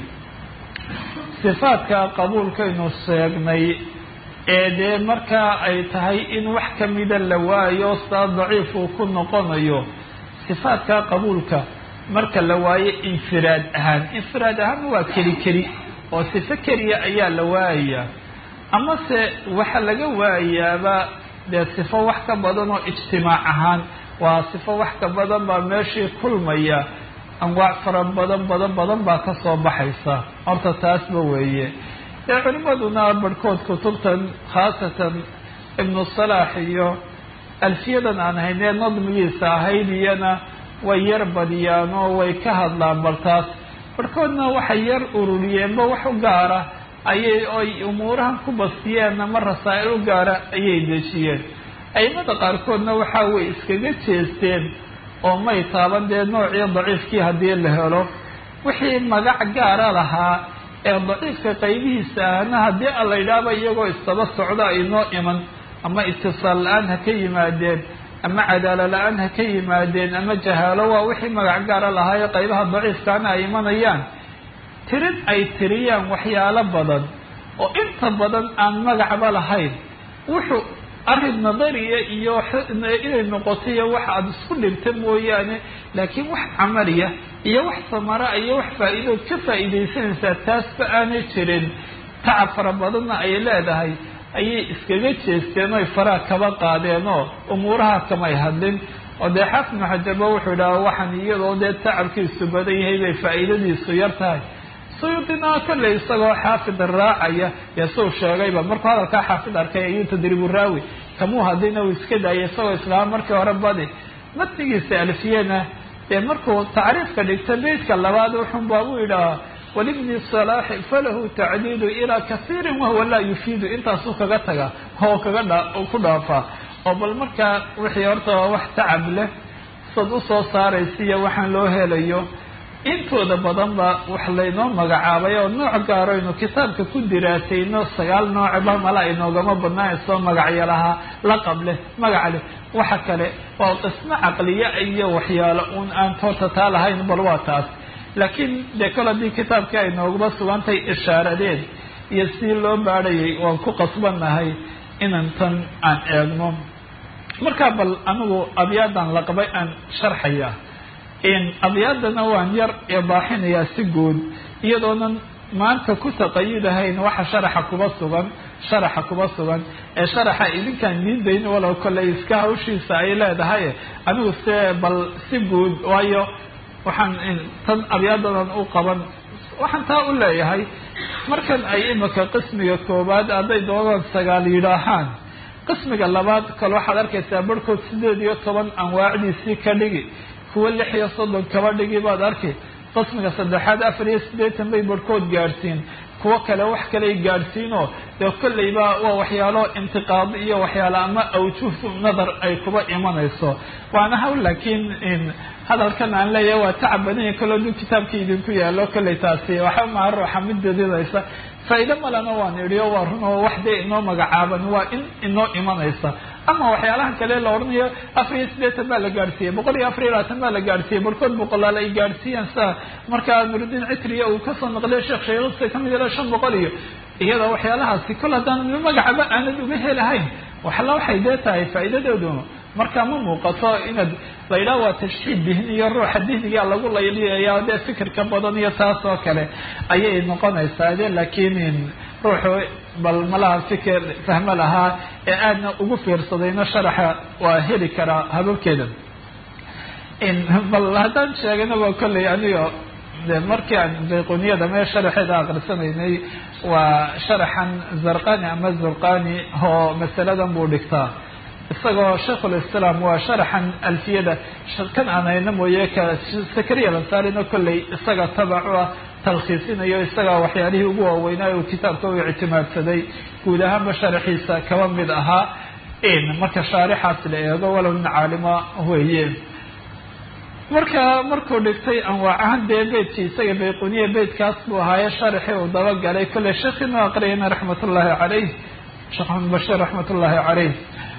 sifaadka qabuulkaynu sheegnay ee dee markaa ay tahay in wax kamida la waayo saa daciif uu ku noqonayo sifaadka qabuulka marka la waayo infiraad ahaan infiraad ahaan waa keli keli oo sifo keliya ayaa la waayayaa amase waxa laga waayaaba dee sifo wax ka badan oo ijtimaac ahaan waa sifo wax ka badan baa meeshii kulmaya anwaac fara badan badan badan baa ka soo baxaysa horta taasba weeye dee culimaduna barhkood kutubtan khaasatan ibnu salaax iyo alfiyadan aan haynee nadmigiisa ahayd iyana way yar badiyaan oo way ka hadlaan bal taas barhkoodna waxay yar ururiyeenba wax u gaara ayay oy umuurahan ku bastiyeen ama rasaa'il u gaara ayay dejiyeen aimada qaarkoodna waxaa way iskaga jeesteen oo may taaban dee noocii daciifkii haddii la helo wixii magac gaara lahaa ee daciifka qaybihiisa ahna haddii a la yidhaahba iyagoo istaba socda aynoo iman ama itisaal la-aan ha ka yimaadeen ama cadaalo la-aan ha ka yimaadeen ama jahaalo waa wixii magac gaara lahaayo qaybaha daciifkaana ay imanayaan tirid ay tiriyaan waxyaalo badan oo inta badan aan magacba lahayn wuxuu arrin nadariya iyo inay noqotayo wax aada isku dhibta mooyaane laakiin wax camaliya iyo wax samara iyo wax faa-iidood ka faa-iidaysanaysaa taasba aanay jirin tacab fara badanna ay leedahay ayay iskaga jeesteen oy faraha kaba qaadeen oo umuuraha kamay hadlin oo dee xaafid ibnu xajarba wuxuu idhaha waxaan iyadoo dee tacabkiisu badan yahay bay faa'iidadiisu yar tahay suyuudina kolley isagoo xaafid raacaya dee suu sheegayba markuu hadalkaa xaafid arkay ayuu tadriibu raawi kamuu hadlina uu iska daayay isagoo islaama markii hore badi matnigiisa alfiyena dee markuu tacriifka dhigta beydka labaad wuxun baabu idhahaa walibni salaaxi falahu tacdiidu ilaa kasiirin wahuwa laa yufiidu intaasuu kaga taga oo kaga dha ku dhaafaa oo bal markaa wixii horta wax tacab leh sad usoo saaraysiiyo waxaan loo helayo intooda badan ba wax laynoo magacaabay oo nooc gaaraynu kitaabka ku diraasayno sagaal noocba mala inoogama badnaa soo magacyo lahaa laqab leh magac leh waxa kale waa qismo caqliya iyo waxyaalo uun aan toota taa lahayn bal waa taas laakiin dee kale haddii kitaabka ay noogaba sugantay ishaaradeed iyo si loo baadhayay waan ku qasbannahay inaan tan aan eegno markaa bal anigu abyaadan laqabay aan sharxaya in abyaadana waan yar ebaaxinayaa si guud iyadoonan maanta ku taqayudahayn waxa sharaxa kuba sugan sharaxa kuba sugan ee sharaxa idinkaan niidayn walow kolley iska hawshiisa ay leedahay anigu se bal si guud waayo waxaan tan abyaadadan u qaban waxaan taa u leeyahay markan ay imika qismiga koobaad hadday doonaan sagaal yidhaahaan qismiga labaad kale waxaad arkaysaa barhkood sideed iyo toban anwaacdiisii ka dhigi kuwa lix iyo soddon kaba dhigi baad arki qismiga saddexaad afar iyo siddeetan bay barhkood gaadhsiin kuwo kale wax kaley gaadhsiinoo dee kolleyba waa waxyaalo intiqaado iyo waxyaalo ama awjuh nadar ay kuba imanayso waana hawl laakiin hadalkan aan leeyahay waa tacab badanya kaloo duu kitaabka idinku yaalo kolley taasi waxa maa ruuxa mid dadidaysa faa'iido malena waan idhiyo waa run oo wax dee inoo magacaaban waa in inoo imanaysa ama waxyaalaha kale la odhanayo afar iyo siddeetan baa la gaadhsiiyey boqol iyo afar iyo labaatan baa la gaadhsiiyey barhkood boqolaal ay gaadhsiiyeen sa markaa nurudiin citriya uu kasoo naqliyo sheekh shaykhista kamid ila shan boqol iyo iyada waxyaalahaasi kol haddaan magacaba aanad uga helahayn waxala waxay dee tahay faa'iidadoodu markaa ma muuqato inaad la yidhaha waa tashxiid dihni iyo ruuxa dihniga lagu layliyayaa dee fikirka badan iyo taas oo kale ayay noqonaysaa de laakiin ruuxu bal malaha fikir fahmo lahaa ee aadna ugu fiirsadayna sharaxa waa heli karaa hababkeeda bal haddaan sheeganaba kolley anigo de markii aan bayquniyada mee sharaxeeda aqrisanaynay waa sharaxan zarqani ama zurqani oo masaladan buu dhigtaa isagoo shaykhulislaam waa sharaxan alfiyada kan aan hayna mooye ka sakariya lansarina kolley isaga tabacu ah talkhiisinayo isagaa waxyaalihii ugu waaweynaayo uu kitaabka u ictimaadsaday guud ahaanba sharaxiisa kaba mid ahaa marka shaarixaas la eego walow nin caalima weeye marka markuu dhigtay anwaacahan dee beydkii isaga bayquniya beydkaas buu ahaaye sharaxii uu dabagalay kolley sheekhiinu aqriyayna raxmatullaahi caleyh sheekh maxamed bashiir raxmatullaahi caleyh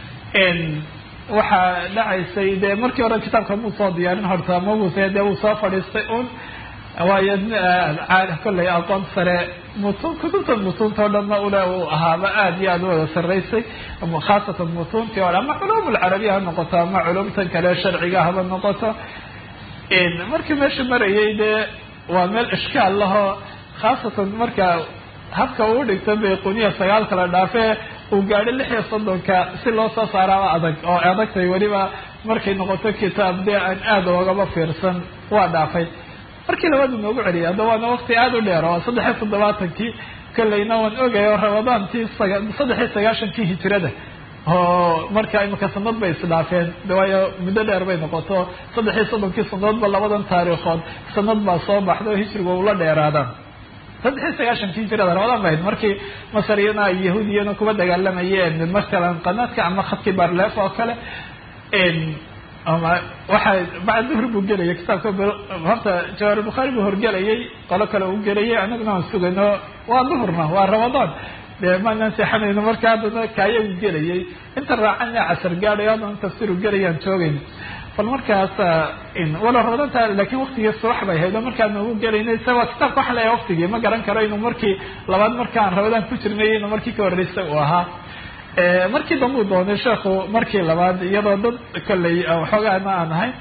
waxaa dhacaysay dee markii hore kitaabka muu soo diyaarin horta mabuse dee uu soo fadhiistay un waayo kolley aqoon sare mutuun kutubta mutuunta o dhanna ule uu ahaaba aada iyo aada u wada sarraysay khaasatan mutuuntii o dhan ama culum alcarabiya ha noqoto ama culumtan kale sharciga haba noqoto markii meesha marayay dee waa meel ishkaal lahoo khaasatan marka habka uu dhigto bayquniya sagaal kala dhaafee uu gaadho lix iyo soddonka si loo soo saaraaba adag oo adagtay weliba markay noqoto kitaab dee aan aada oogaba fiirsan waa dhaafay markii labaad uu noogu celiyay hadda waana waqti aada u dheer oo saddex iyo toddobaatankii kolleyna waan ogayo ramadaantii saddex iyo sagaashankii hijirada oo marka imika sanad bay isdhaafeen waayo muddo dheer bay noqoto saddex iyo soddonkii sanadoodba labadan taariikhood sanad baa soo baxda oo hijriga ula dheeraadaan saddex iyo sagaashankii hijirada ramadaan bahayd markii masariyana yahuudiyana kuba dagaalamayeen masalan qanaadka ama khadkii barleef oo kale ama waxaa bacd duhr buu gelayay kitaabka horta jawaar bukhaari buu horgelayay qolo kale uu gelayay anaguna aan sugayno waa duhurna waa ramadaan dee maanaan seexanayno marka haddana kaaya uu gelayay inta raacana casar gaadhayo haddana tafsiir uu gelayaan joogayno bal markaas walo ramadanta laakiin waktigii subax bay ahayd oo markaan ugu gelaynay isaga kitaabka waxa leeyahay waktigii ma garan karo inuu markii labaad markaan ramadaan ku jirnay inuu markii ka horreysay uu ahaa markii dambe uu doonay sheekhu markii labaad iyadoo dad kolley waxoogaana aan ahay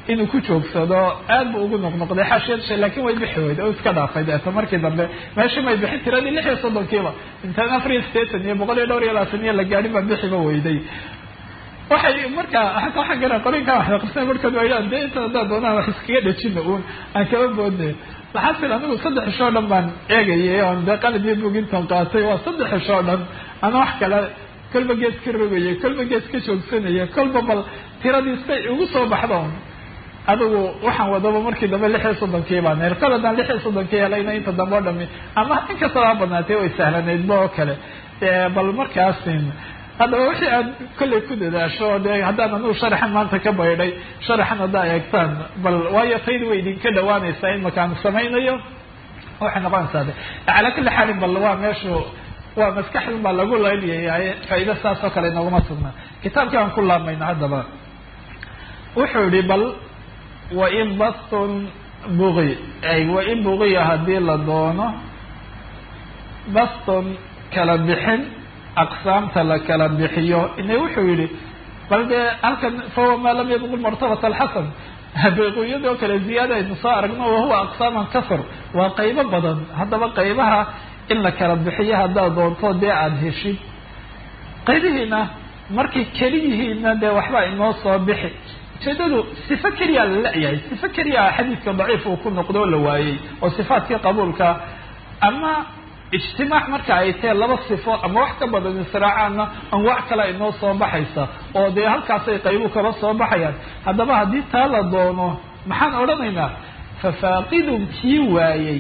inuu ku joogsado aad buu ugu noqnoqday xaashiyad laakiin way bixi weyday oo iska dhaafay deeto markii dambe meeshii may bixin tiradii lix iyo soddonkiiba intaan afar iyo sideetan iyo boqol iyo dhowr iyo labaatan iyo la gaadhin baa bixiba weyday waxay markaa hataa waxaan garan qorinkaa waxda qabsana markood waydhaan dee inta haddaa doonaan wax iskaga dhejina uun aan kaba boodne maxaasil anigu saddex ishoo dhan baan eegayay oon dee qalab iyo bugintan qaatay waa saddex ishoo dhan ana wax kale kolba gees ka rogaya kolba gees ka joogsanaya kolba bal tiradii say ugu soo baxdo adigu waxaan wadaba markii dambe lix iyo soddonkii baan heer kol haddaan lix iyo soddonkii helayna inta dambe o dhami ama inkastoo ha badnaatay way sahlanaydba oo kale bal markaasin haddaba wixii aad kollay ku dadaasho dee haddaan anugu sharaxan maanta ka baydhay sharaxan haddaa eegtaan bal waayo tayda way idinka dhawaanaysaa in makaan samaynayo waxay noqonaysaa de calaa kulli xaalin bal waa meeshu waa maskaxdun baa lagu laylyahay faa'iida saas oo kale inaguma sugnaa kitaabkii aan ku laamayna haddaba wuxuu yihi bal wain bastun bugi ay wain bugiya haddii la doono bastun kala bixin aqsaamta la kala bixiyo ina wuxuu yihi bal dee halkan fahuwa maa lam yabqul martabat alxasan beeqooyadoo kale ziyaada aynu soo aragno wahuwa aqsaaman kasr waa qaybo badan haddaba qaybaha in la kala bixiyo haddaad doonto dee aada heshid qaybihiina markay keli yihiinna dee waxbaa inoo soo bixi ujeedadu sifo keliyaa la la-yahay sifo keliyaa xadiidka daciif uu ku noqdo la waayey oo sifaatkii qabuulka ama ijtimaac marka ay tahe laba sifo ama wax ka badan israacaana anwaac kale inoo soo baxaysa oo dee halkaasay qaybu kaba soo baxayaan haddaba haddii taa la doono maxaan odhanaynaa fafaaqidun kii waayey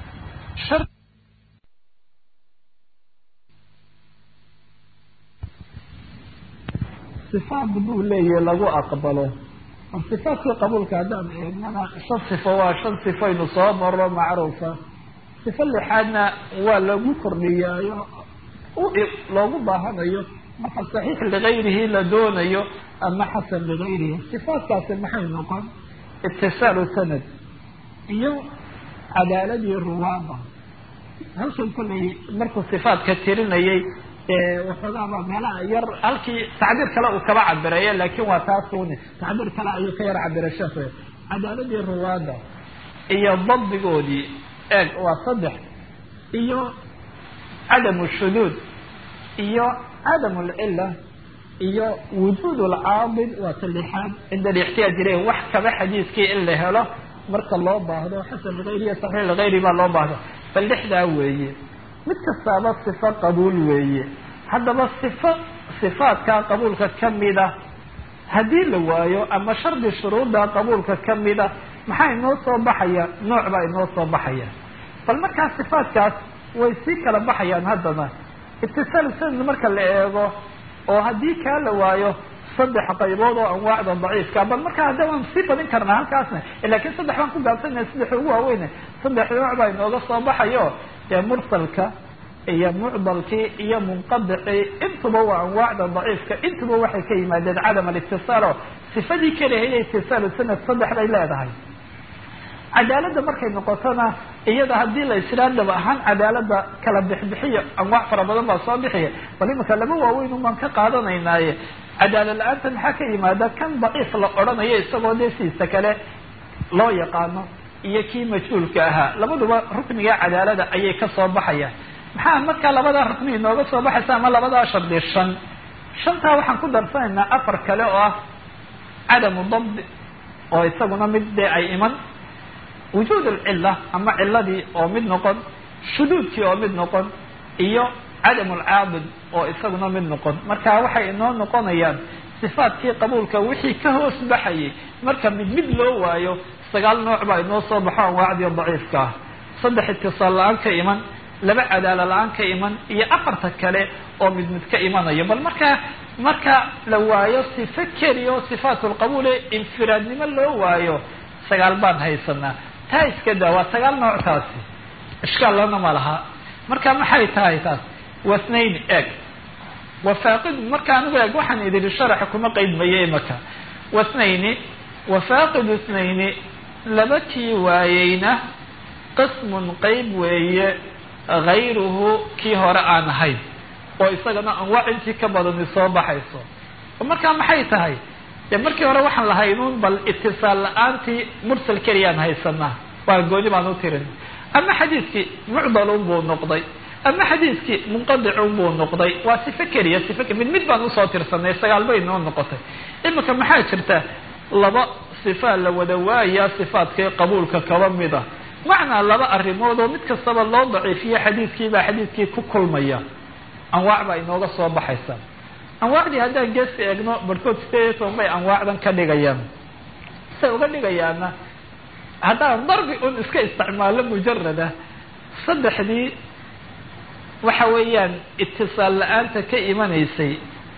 sifaad buu leeyahay lagu aqbalo sifaadkii qabuulka haddaan eegnana shan sifo waa shan sifaynu soo maro macruufa sifo lixaadna waa lagu kordhiyaayo loogu baahanayo marka saxiix ligayrihi la doonayo ama xasan ligayrihi sifaadkaasi maxay noqon itisaalu sanad iyo cadaaladii ruwaada halkan kollay markuu sifaadka tirinayay waxoogaaba meelaha yar halkii tacbiir kale uu kaba cabiraya laakin waa taasuni tacbiir kale ayuu ka yar cabira sheekh cadaaladii ruwaada iyo dabdigoodii eeg waa saddex iyo cadamu shuduud iyo cadamu lcila iyo wujuud lcaabid waa talixaad cinda alixtiyaaj ileyh wax kaba xadiiskii in la helo marka loo baahdo xasan ligayri iyo saxiix ligayri baa loo baahdo bal lixdaa weeye mid kastaaba sifo qabuul weeye haddaba sifo sifaadka qabuulka kamida haddii la waayo ama shardi shuruudda qabuulka kamida maxaa inoo soo baxaya nooc baa inoo soo baxaya bal markaa sifaadkaas way sii kala baxayaan haddana itisaal sanad marka la eego oo haddii kaa la waayo saddex qaybood oo anwaacda daciifka bal markaa hadda waan sii badin karnaa halkaasna laakiin saddex baan ku gaabsanaya saddex ugu waaweyne saddex nooc baa inooga soo baxayo dee mursalka iyo mucdalkii iyo munqadicii intuba waa anwaacda daciifka intuba waxay ka yimaadeen cadam alitisaalo sifadii kalehaye itisaalu sanad saddex bay leedahay cadaalada markay noqotona iyada haddii la isiraadaba ahaan cadaalada kala bixbixiyo anwaac fara badan baa soo bixiya bal imika laba waaweyn umaan ka qaadanaynaaye cadaala la-aanta maxaa ka yimaada kan daciif la odhanayo isagoo dee siisa kale loo yaqaano iyo kii majhuulka ahaa labaduba rukniga cadaalada ayay ka soo baxayaan maxaa markaa labadaa rukni inooga soo baxaysa ama labadaa shardi shan shantaa waxaan ku darsanaynaa afar kale oo ah cadamu dabdi oo isaguna mid dee ay iman wujuud alcila ama ciladii oo mid noqon shuduudkii oo mid noqon iyo cadamu alcaabid oo isaguna mid noqon marka waxay inoo noqonayaan sifaadkii qabuulka wixii ka hoos baxayay marka mid mid loo waayo sagaal nooc baa inoo soo baxo anwaacdii daciifka ah saddex itisaal la-aan ka iman laba cadaala la-aan ka iman iyo afarta kale oo mid mid ka imanayo bal marka marka la waayo sifo keliya oo sifaat lqabuule infiraadnimo loo waayo sagaal baan haysanaa taa iska daa waa sagaal nooc taasi ishkaal lana ma laha marka maxay tahay taas wasnayn eeg wafaaqid marka anigu eeg waxaan idin sharaxa kuma qeydmaye imaka wasnayni wafaaqidu isnayni laba kii waayeyna qismun qeyb weeye gayruhu kii hore aan ahayn oo isagana anwaac intii ka badani soo baxayso markaa maxay tahay dee markii hore waxaan lahaynuun bal itisaal la-aantii mursal keliyaan haysanaa waa gooni baan u tirin ama xadiidkii mucdalun buu noqday ama xadiidkii munqadicun buu noqday waa sifo keliya sifo mid mid baan usoo tirsanay sagaal bay noo noqotay imika maxaa jirta laba sifaa la wada waayaa sifaadkii qabuulka kaba mid ah macnaa laba arrimood oo mid kastaba loo daciifiyo xadiidkii baa xadiidkii ku kulmaya anwaac baa inooga soo baxaysa anwaacdii haddaan geeska eegno barhkood sideed iyo toban bay anwaacdan ka dhigayaan say uga dhigayaana haddaan darbi un iska isticmaalo mujarada saddexdii waxa weeyaan itisaal la-aanta ka imanaysay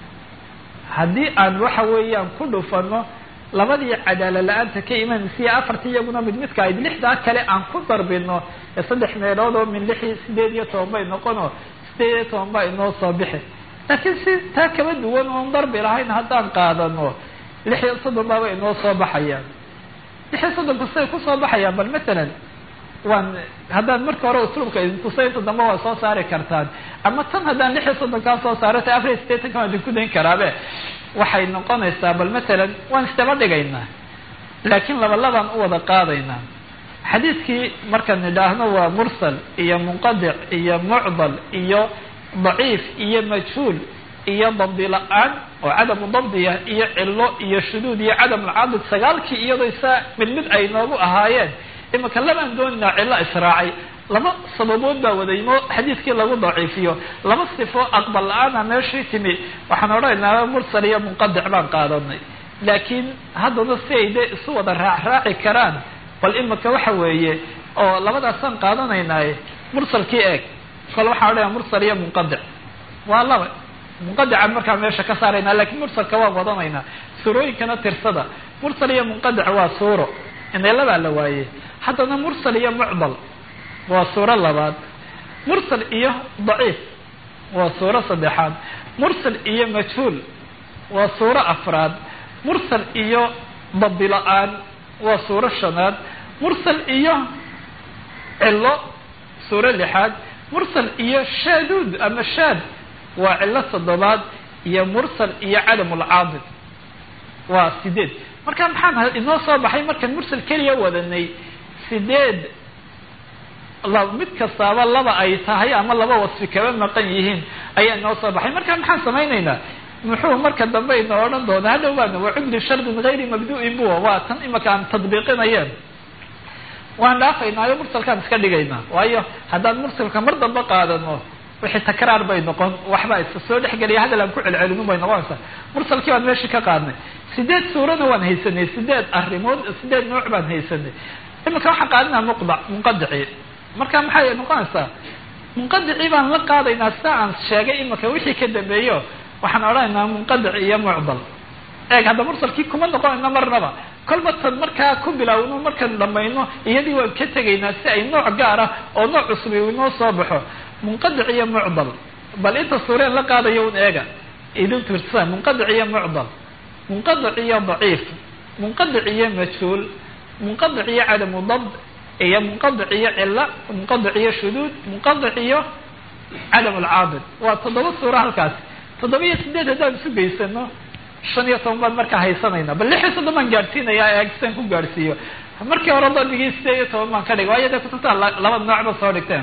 haddii aan waxa weeyaan ku dhufano labadii cadaala la-aanta ka imanaysay afartii iyaguna mid midka ayd lixdaa kale aan ku darbino ee saddex meelood oo min lixii sideed iyo toban bay noqono sideed iyo toban baa inoo soo bixi laakiin si taa kaba duwan oon darbi lahayn haddaan qaadano lix iyo soddon baaba inoo soo baxayaan lix iyo soddonku say kusoo baxayaan bal matalan waan haddaan marka hore usluubka idintusaynta dambe waa soo saari kartaan ama tan haddaan lix iyo soddon kaa soo saaro ta afar iyo sideetanka waan idinku dayn karaabe waxay noqonaysaa bal matalan waan isdaba dhigaynaa laakiin laba labaan u wada qaadaynaa xadiidkii markaan nidhaahno waa mursal iyo munqadic iyo mucdal iyo daciif iyo majhuul iyo dabdi la-aan oo cadamu dabdiya iyo cilo iyo shuduud iyo cadam alcadad sagaalkii iyadoo saa mid mid ay noogu ahaayeen imika labaan dooninaa cilo israacay laba sababood baa wadaymo xadiidkii lagu daciifiyo laba sifo aqbal la-aana meeshii timi waxaan odhanaynaa mursal iyo munqadic baan qaadanay laakiin haddana si ay dee isu wada raacraaci karaan bal imika waxa weeye oo labadaasaan qaadanaynaaye mursalkii eeg kole waxaan odhanaya mursal iyo munqadic waa laba munqadican markaan meesha ka saaraynaa lakiin mursalka waan wadanaynaa suurooyinkana tirsada mursal iyo munqadic waa suuro ineelabaa la waayey haddana mursal iyo mucdal waa suuro labaad mursal iyo daciif waa suuro saddexaad mursal iyo majhuul waa suuro afraad mursal iyo dabdi la-aan waa suuro shanaad mursal iyo cilo suuro lixaad mursal iyo shaaduud ama shaad waa cilo toddobaad iyo mursal iyo cadamulcaadid waa sideed marka maxaan inoo soo baxay markaan mursal keliya wadanay sideed mid kastaaba laba ay tahay ama laba wasfi kaba maqan yihiin ayaa inoo soo baxay marka maxaan samaynaynaa muxuu marka dambe inoo odhan doonaa hadhow baana wacudli shardin gayri mabdu'in buwa waa tan imaka aan tadbiiqinayeen waan dhaafaynaayo mursalkaan iska dhigaynaa waayo haddaan mursalka mar dambe qaadano wixii takraar bay noqon waxbaa iska soo dhexgeliya hadal aan ku celcelinu bay noqonaysaa mursalkii baan meeshii ka qaadnay sideed suurana waan haysanay sideed arrimood sideed nooc baan haysanay imika waxaan qaadanaa muqdac munqadici marka maxay noqonaysaa munqadicii baan la qaadaynaa sida aan sheegay imika wixii ka dambeeyo waxaan odhanaynaa munqadic iyo mucdal eeg hadda mursalkii kuma noqonayna marnaba kolba tan markaa ku bilaawno markaan dhamayno iyadii waan ka tegaynaa si ay nooc gaar ah oo nooc cusub inoo soo baxo munqadic iyo mucdal bal inta suureen la qaadayo un eega idin tirsa munqadic iyo mucdal munqadic iyo daciif munqadic iyo majhuul munqadic iyo cadamu dabd iyo munqadic iyo cilo munqadic iyo shuduud munqadic iyo cadam alcaadid waa toddoba suuro halkaas toddoba iyo sideed haddaan isu geysano shan iyo toban baan markaa haysanayna bal lix iyo soddon baan gaadhsiinayaa eegsaan ku gaadhsiiyo markii hore dabigii sideed iyo toban baan ka dhigay waayo dee kutubta laba noocba soo dhigteen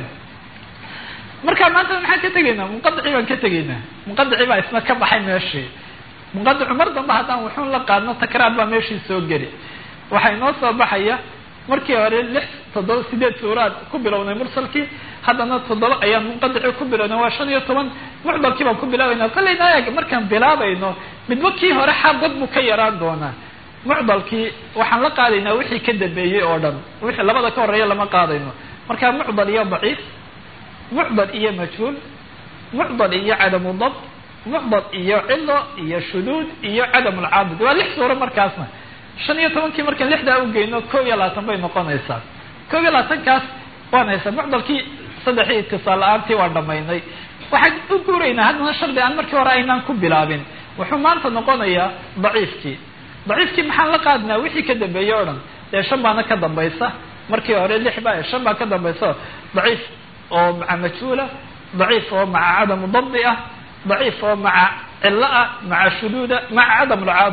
marka maanta maxaan ka tegaynaa munqadici baan ka tegaynaa munqadici baa isna ka baxay meeshii munqadicu mar dambe haddaan wuxuun la qaadno takraar baa meeshii soo geli waxaa inoo soo baxaya markii hore lix toddoba sideed suuraad ku bilownay mursalkii haddana toddoba ayaan munqadici ku bilownay waa shan iyo toban mucdalkii baan ku bilaabaynaa kollayna eeg markaan bilaabayno midba kii hore xaabad buu ka yaraan doonaa mucdalkii waxaan la qaadaynaa wixii ka dambeeyey oo dhan wixii labada ka horeeya lama qaadayno marka mucdal iyo daciif mucdal iyo majhuul mucdal iyo cadamu dabd mucdal iyo cilo iyo shuduud iyo cadam alcaadid waa lix suuro markaasna shan iyo tobankii markaan lixdaa u geyno kow iyo labaatan bay noqonaysaa kow iyo labaatankaas waan haysaa mucdalkii saddexii itisaal la-aantii waan dhamaynay waxaan u guuraynaa haddana shardi aan markii hore aynaan ku bilaabin wuxuu maanta noqonayaa daciifkii daciifkii maxaan la qaadinaa wixii ka dambeeyey o dhan dee shan baana ka dambaysa markii hore lix baa shan baa ka dambaysa daciif oo maca majhuula daciif oo maca cadamu dabdi ah daciif oo maca cilo ah maca shuduuda maca cadam alcaadid ah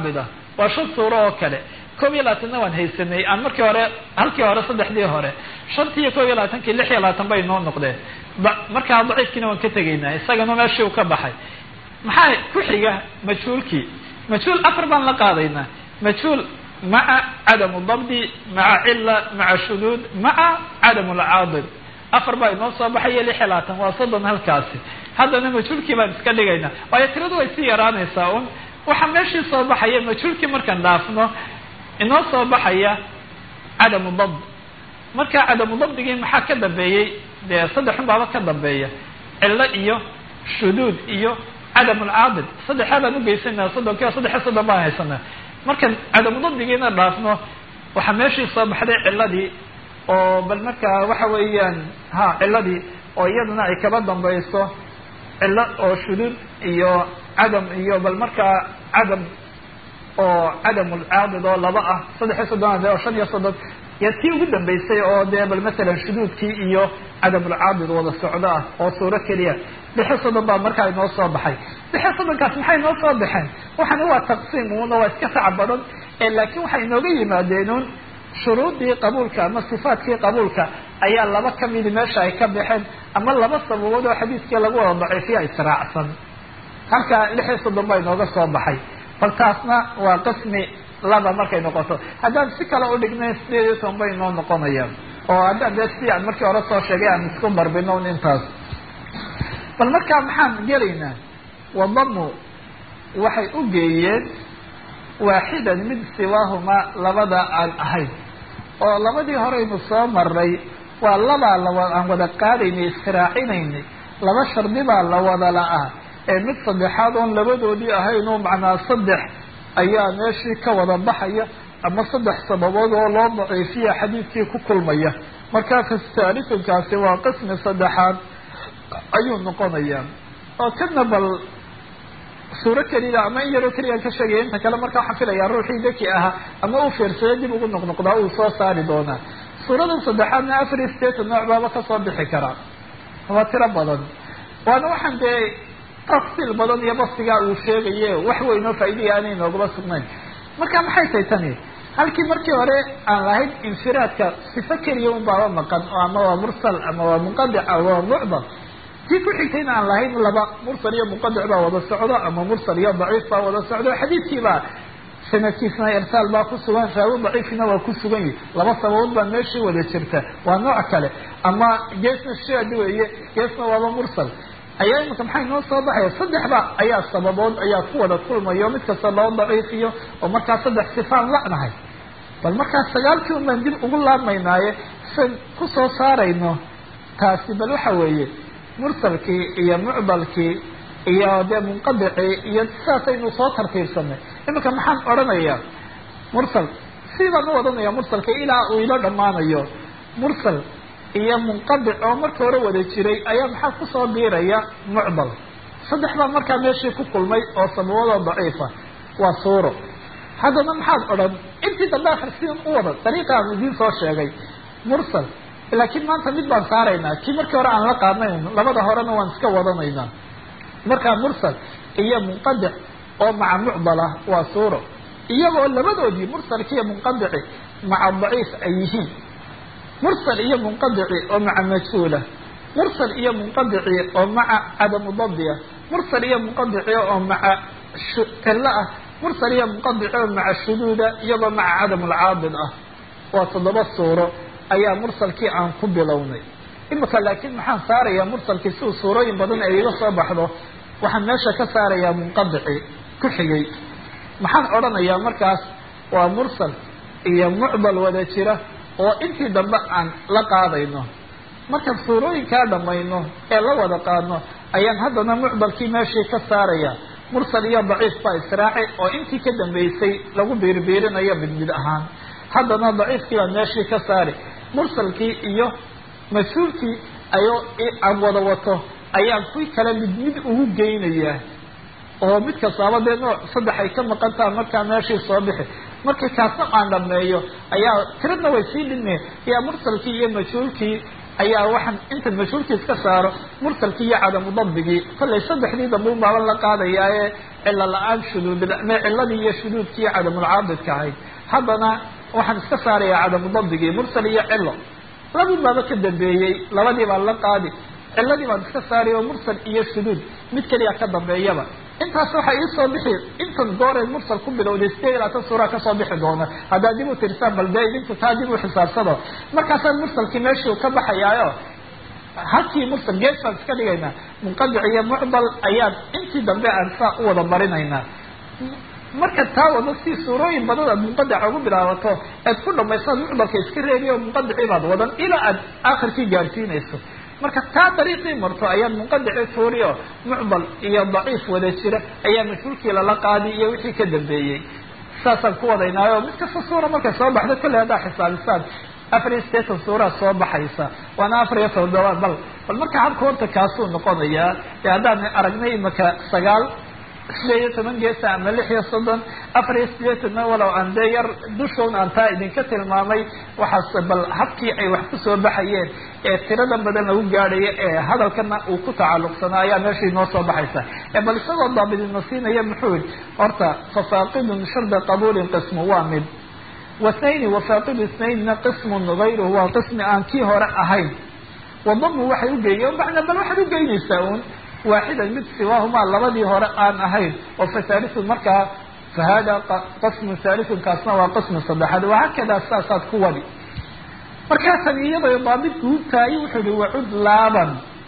waa shan suuro oo kale koob iyo labaatanna waan haysanay aan markii hore halkii hore saddexdii hore shantii iyo koob iyo labaatankii lix iyo labaatan bay noo noqdeen markaa daciifkiina waan ka tegaynaa isagana meeshii uu ka baxay maxaa ku xiga majhuulkii majhuul afar baan la qaadaynaa majhuul maca cadamu dabdi maca cila maca shuduud maca cadamu lcaadil afar baa inoo soo baxaya lix iyo labaatan waa soddon halkaasi haddana majhuulkii baan iska dhigaynaa waayo tiradu way sii yaraanaysaa un waxaa meeshii soo baxaya majhuulkii markaan dhaafno inoo soo baxaya cadamu dabd markaa cadamu dabdigii maxaa ka dambeeyey dee saddexun baaba ka dambeeya cilo iyo shuduud iyo cadamu lcaadil saddexaa baan ugeysanaa soddonkiiba saddex iyo soddon baan haysanaa markaan cadamu dabdigiina dhaafno waxaa meeshii soo baxday ciladii oo bal markaa waxa weeyaan ha ciladii oo iyaduna ay kaba dambayso cilo oo shuduud iyo cadam iyo bal markaa cadam oo cadamu lcaadid oo laba ah saddex iyo soddon oo shan iyo soddon iyo tii ugu dambeysay oo dee bal masalan shuduudkii iyo cadamulcaadid wada socdo ah oo suuro keliya lix iyo soddon baa markaa inoo soo baxay lix iyo soddonkaas maxay inoo soo baxeen waxana waa taqsiim uun oo waa iska sac badan ee laakiin waxay inooga yimaadeenuun shuruudii qabuulka ama sifaatkii qabuulka ayaa laba kamidi meesha ay ka baxeen ama laba sababood oo xadiiskii lagu wada daciifiya israacsan halkaa lix iyo soddon baa inooga soo baxay bal taasna waa qismi laba markay noqoto haddaan si kale udhignay sideed iyo toban bay inoo noqonayaan oo haddaan dee si aan markii hore soo sheegay aan isku barbino un intaas bal markaa maxaan gelaynaa wadamu waxay u geeyeen waaxidan mid siwaahuma labada aan ahayn oo labadii horeynu soo maray waa labaa lawa aan wada qaadaynay israacinaynay laba shardi baa la wada la-ah ee mid saddexaad oon labadoodii ahayn oo macnaa saddex ayaa meeshii ka wada baxaya ama saddex sababood oo loo daciifiya xadiidkii ku kulmaya markaa fastaalifinkaasi waa qismi saddexaad ayuu noqonayaa oo kana bal suuro keliya ama in yaroo keliyaan ka sheegaya inta kale markaa waxaan filayaa ruuxii daki ahaa ama uu fiirsada dib ugu noqnoqdaa uu soo saari doonaa suuradan saddexaadna afar iyo sideetan nooc baaba kasoo bixi karaa waa tiro badan waana waxaan dee tafsiil badan iyo basigaa uu sheegaye wax weynoo faa'iidaya aanay noogaba sugnayn marka maxay tahay tani halkii markii hore aan lahayn infiraadka sifo keliya un baaba maqan oo ama waa mursal ama waa munqadic ama waa mucdal tii ku xigtayna aan lahayn laba mursal iyo munqadic baa wada socdo ama mursal iyo daciif baa wada socdo xadiidkiibaa sanadkiisna irsaal baa ku sugan raawi daciifina waa ku sugan yihi laba sababood baa meeshii wada jirta waa nooc kale ama geesna shaad weeye geesna waaba mursal ayaa imika maxay noo soo baxaya saddexba ayaa sababood ayaa ku wada kulmayo mid kasta loo daciifiyo oo markaa saddex sifaan la'nahay bal markaa sagaalkii un baan dib ugu laabmaynaaye san kusoo saarayno taasi bal waxa weeye mursalkii iyo mucdalkii iyo dee munqadicii iyo sidaasaynu soo tartiibsanay imika maxaan odhanayaa mursal sidaan u wadanaya mursalka ilaa uu ilo dhammaanayo mursal iyo munqadic oo marka hore wada jiray ayaa maxaa kusoo biiraya mucdal saddex baa markaa meeshii ku kulmay oo sababadoo daciifa waa suuro haddana maxaad odhan intii dambe akhirsiin u wada dariiqaan idiin soo sheegay mursal laakiin maanta mid baan saaraynaa kii markii hore aan la qaadnayn labada horena waan iska wadanaynaa markaa mursal iyo munqadic oo maca mucdala waa suuro iyagoo labadoodii mursalki iyo munqadici maca daciif ay yihiin mursal iyo munqadici oo maca majhuula mursal iyo munqadici oo maca cadamu dabdiya mursal iyo munqadici oo maca cilo ah mursal iyo munqadici oo maca shuduuda iyagoo maca cadamu lcaadid ah waa toddoba suuro ayaa mursalkii aan ku bilownay imika laakiin maxaan saarayaa mursalkii si uu suurooyin badan ay iga soo baxdo waxaan meesha ka saarayaa munqadici ku xigay maxaan odhanayaa markaas waa mursal iyo mucdal wada jira oo intii dambe aan la qaadayno markaan suurooyinkaa dhamayno ee la wada qaadno ayaan haddana mucdalkii meeshii ka saaraya mursal iyo daciif baa israaci oo intii ka dambeysay lagu biirbiirinayo mid mid ahaan haddana daciifkii baa meeshii ka saari mursalkii iyo mas-uulkii ayoo aan wada wato ayaan kuwii kale mid mid ugu geynayaa oo mid kastaaba dee nooc saddex ay ka maqan taha markaa meeshii soo bixi markii kaasna aan dhameeyo ayaa tiradna way sii dhimeen ayaa mursalkii iyo majhuulkii ayaa waxaan inta mashhuurkiis ka saaro mursalkii iyo cadamu dabdigii kollay saddexdii dambe un baaban la qaadayaa ee cilo la-aan shuduud me ciladii iyo shuduudkii cadamulcaabidka ahayd haddana waxaan iska saarayaa cadamu dabdigii mursal iyo cilo labun baaba ka dambeeyey labadii baan la qaadi ciladii baan iska saaraya oo mursal iyo shuduud mid keliya ka dambeeyaba intaas waxaa iisoo bixi intan gooree mursal ku bilowday sideed iyo labaatan suura kasoo bixi doona haddaad dib u tirsaan bal dee idinku taa dib u xisaabsado markaasaa mursalkii meeshii ka baxayaayo halkii mursal gees baan iska dhigaynaa munqadic iyo mucdal ayaan intii dambe aan saa u wada marinaynaa marka taa wado si suurooyin badan aad munqadica ugu bilaabato aad ku dhamaysaad mucdalka iska reebiyo munqadicii baad wadan ilaa aad aakhirkii gaarsiinayso marka taa dariiqii marto ayaad munqadici tuuriyo mucdal iyo daciif wada jira ayaa mashhuurkii lala qaadi iyo wixii ka dambeeyey saasaan ku wadaynaayo mid kasta suura markay soo baxda kolley haddaa xisaabisaan afar iyo sideetan suuraa soo baxaysa waana afar iyo toddobaad bal bal marka habka horta kaasuu noqonayaa ee haddaan aragnay imaka sagaal sideed iyo toban geesa ama lix iyo soddon afar iyo sideetanna walow aan dee yar dushown aan taa idinka tilmaamay waxaas bal habkii ay wax kusoo baxayeen ee tirada badan lagu gaadhayo ee hadalkana uu ku tacalluqsanaa ayaa meesha inoo soo baxaysa ee bal isagoo daabidina siinaya muxuu yihi horta fafaaqidun sharda qabuulin qismu waa mid wasnayni wafaaqidu isnaynna qismun gayruhu waa qismi aan kii hore ahayn wadamu waxay ugeeyeen macnaa bal waxaad ugeynaysaa un waaxidan mid siwaahumaa labadii hore aan ahayn oo fahaalisun markaa fahada qismu haalisun kaasna waa qismi saddexaad wahakadaa saasaad ku wadi markaasan iyadoo daabid guubtaayo wuxuu yihi wacud laaban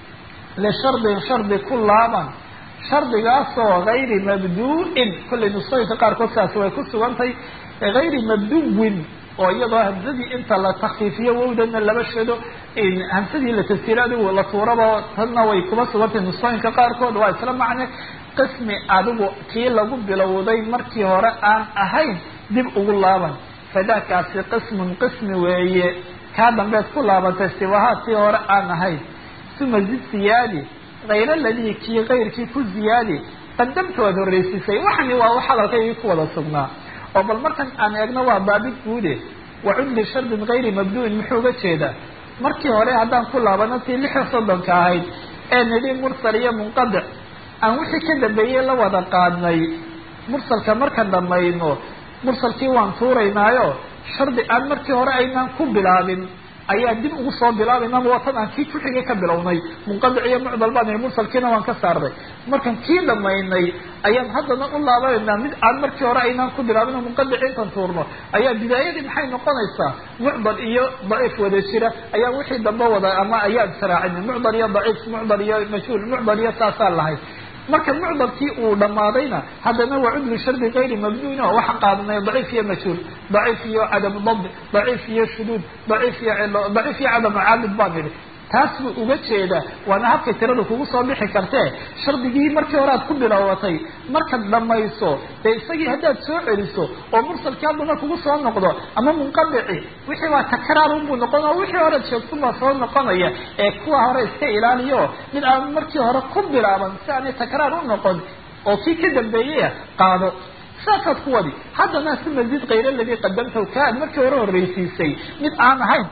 lishardin shardi ku laaban shardigaasoo gayri mabdu-in kollay nusooyinka qaarkood saas way ku sugantay gayri mabduwin oo iyadoo hamsadii inta la takfiifiyo wowdana laba shado hamsadii la tafsiiro adigu la tuuraba tanna way kuma sugantay nusooyinka qaarkood waa isla macne qismi adigu kii lagu bilowday markii hore aan ahayn dib ugu laaban fadaakaasi qismun qismi weeye kaa dambeed ku laabantay siwahaa tii hore aan ahayn uma zid siyaadi hayr aladii kii kayrkii ku ziyaadi qadamtood horreysiisay waxani waa wax hadalkaygii ku wada sugnaa oo bal markan aan eegno waa baabid guude wacud lishardin gayri mabdu-in muxuu uga jeedaa markii hore haddaan ku laabano tii lix iyo soddonka ahayd ee nidhi mursal iyo munqadic aan wixii ka dambeeyey la wada qaadnay mursalka markaan dhamayno mursalkii waan tuuraynaayo shardi aan markii hore aynaan ku bilaabin ayaa dib ugu soo bilaabayna watan aan kii kuxigay ka bilownay munqadic iyo mucdal baan mursalkiina waan ka saarnay markaan kii dhamaynay ayaan haddana u laabaynaa mid aan markii hore aynaan ku bilaabin oo munqadic intaan tuurno ayaa bidaayadii maxay noqonaysaa mucdal iyo daciif wada jira ayaa wixii dambe wada ama ayaan saraacina mucdal iyo daciif mucdal iyo mashhuur mucdal iyo saasaan lahayd marka mucdalkii uu dhamaadayna haddana wacud lishardi gayri mabduin oo waxaan qaadanay daciif iyo mashhuur daciif iyo cadamu dabdi daciif iyo shuduud daciif iyo cilo daciif iyo cadamu caabid baan idhi taas buu uga jeedaa waana habkay tirada kugu soo bixi kartee shardigii markii hore aad ku bilowatay markaad dhamayso dee isagii haddaad soo celiso oo mursalkii haddana kugu soo noqdo ama munqadici wixii waa takraarunbuu noqon oo wixii horead sheegtunbaa soo noqonaya ee kuwa hore iska ilaaliyo mid aan markii hore ku bilaaban si aanay takraar u noqon oo kii ka dambeeyaya qaado saasaad ku wadi haddana si mazid kayr aladii qadamtahu ka aad markii hore horreysiisay mid aan ahayn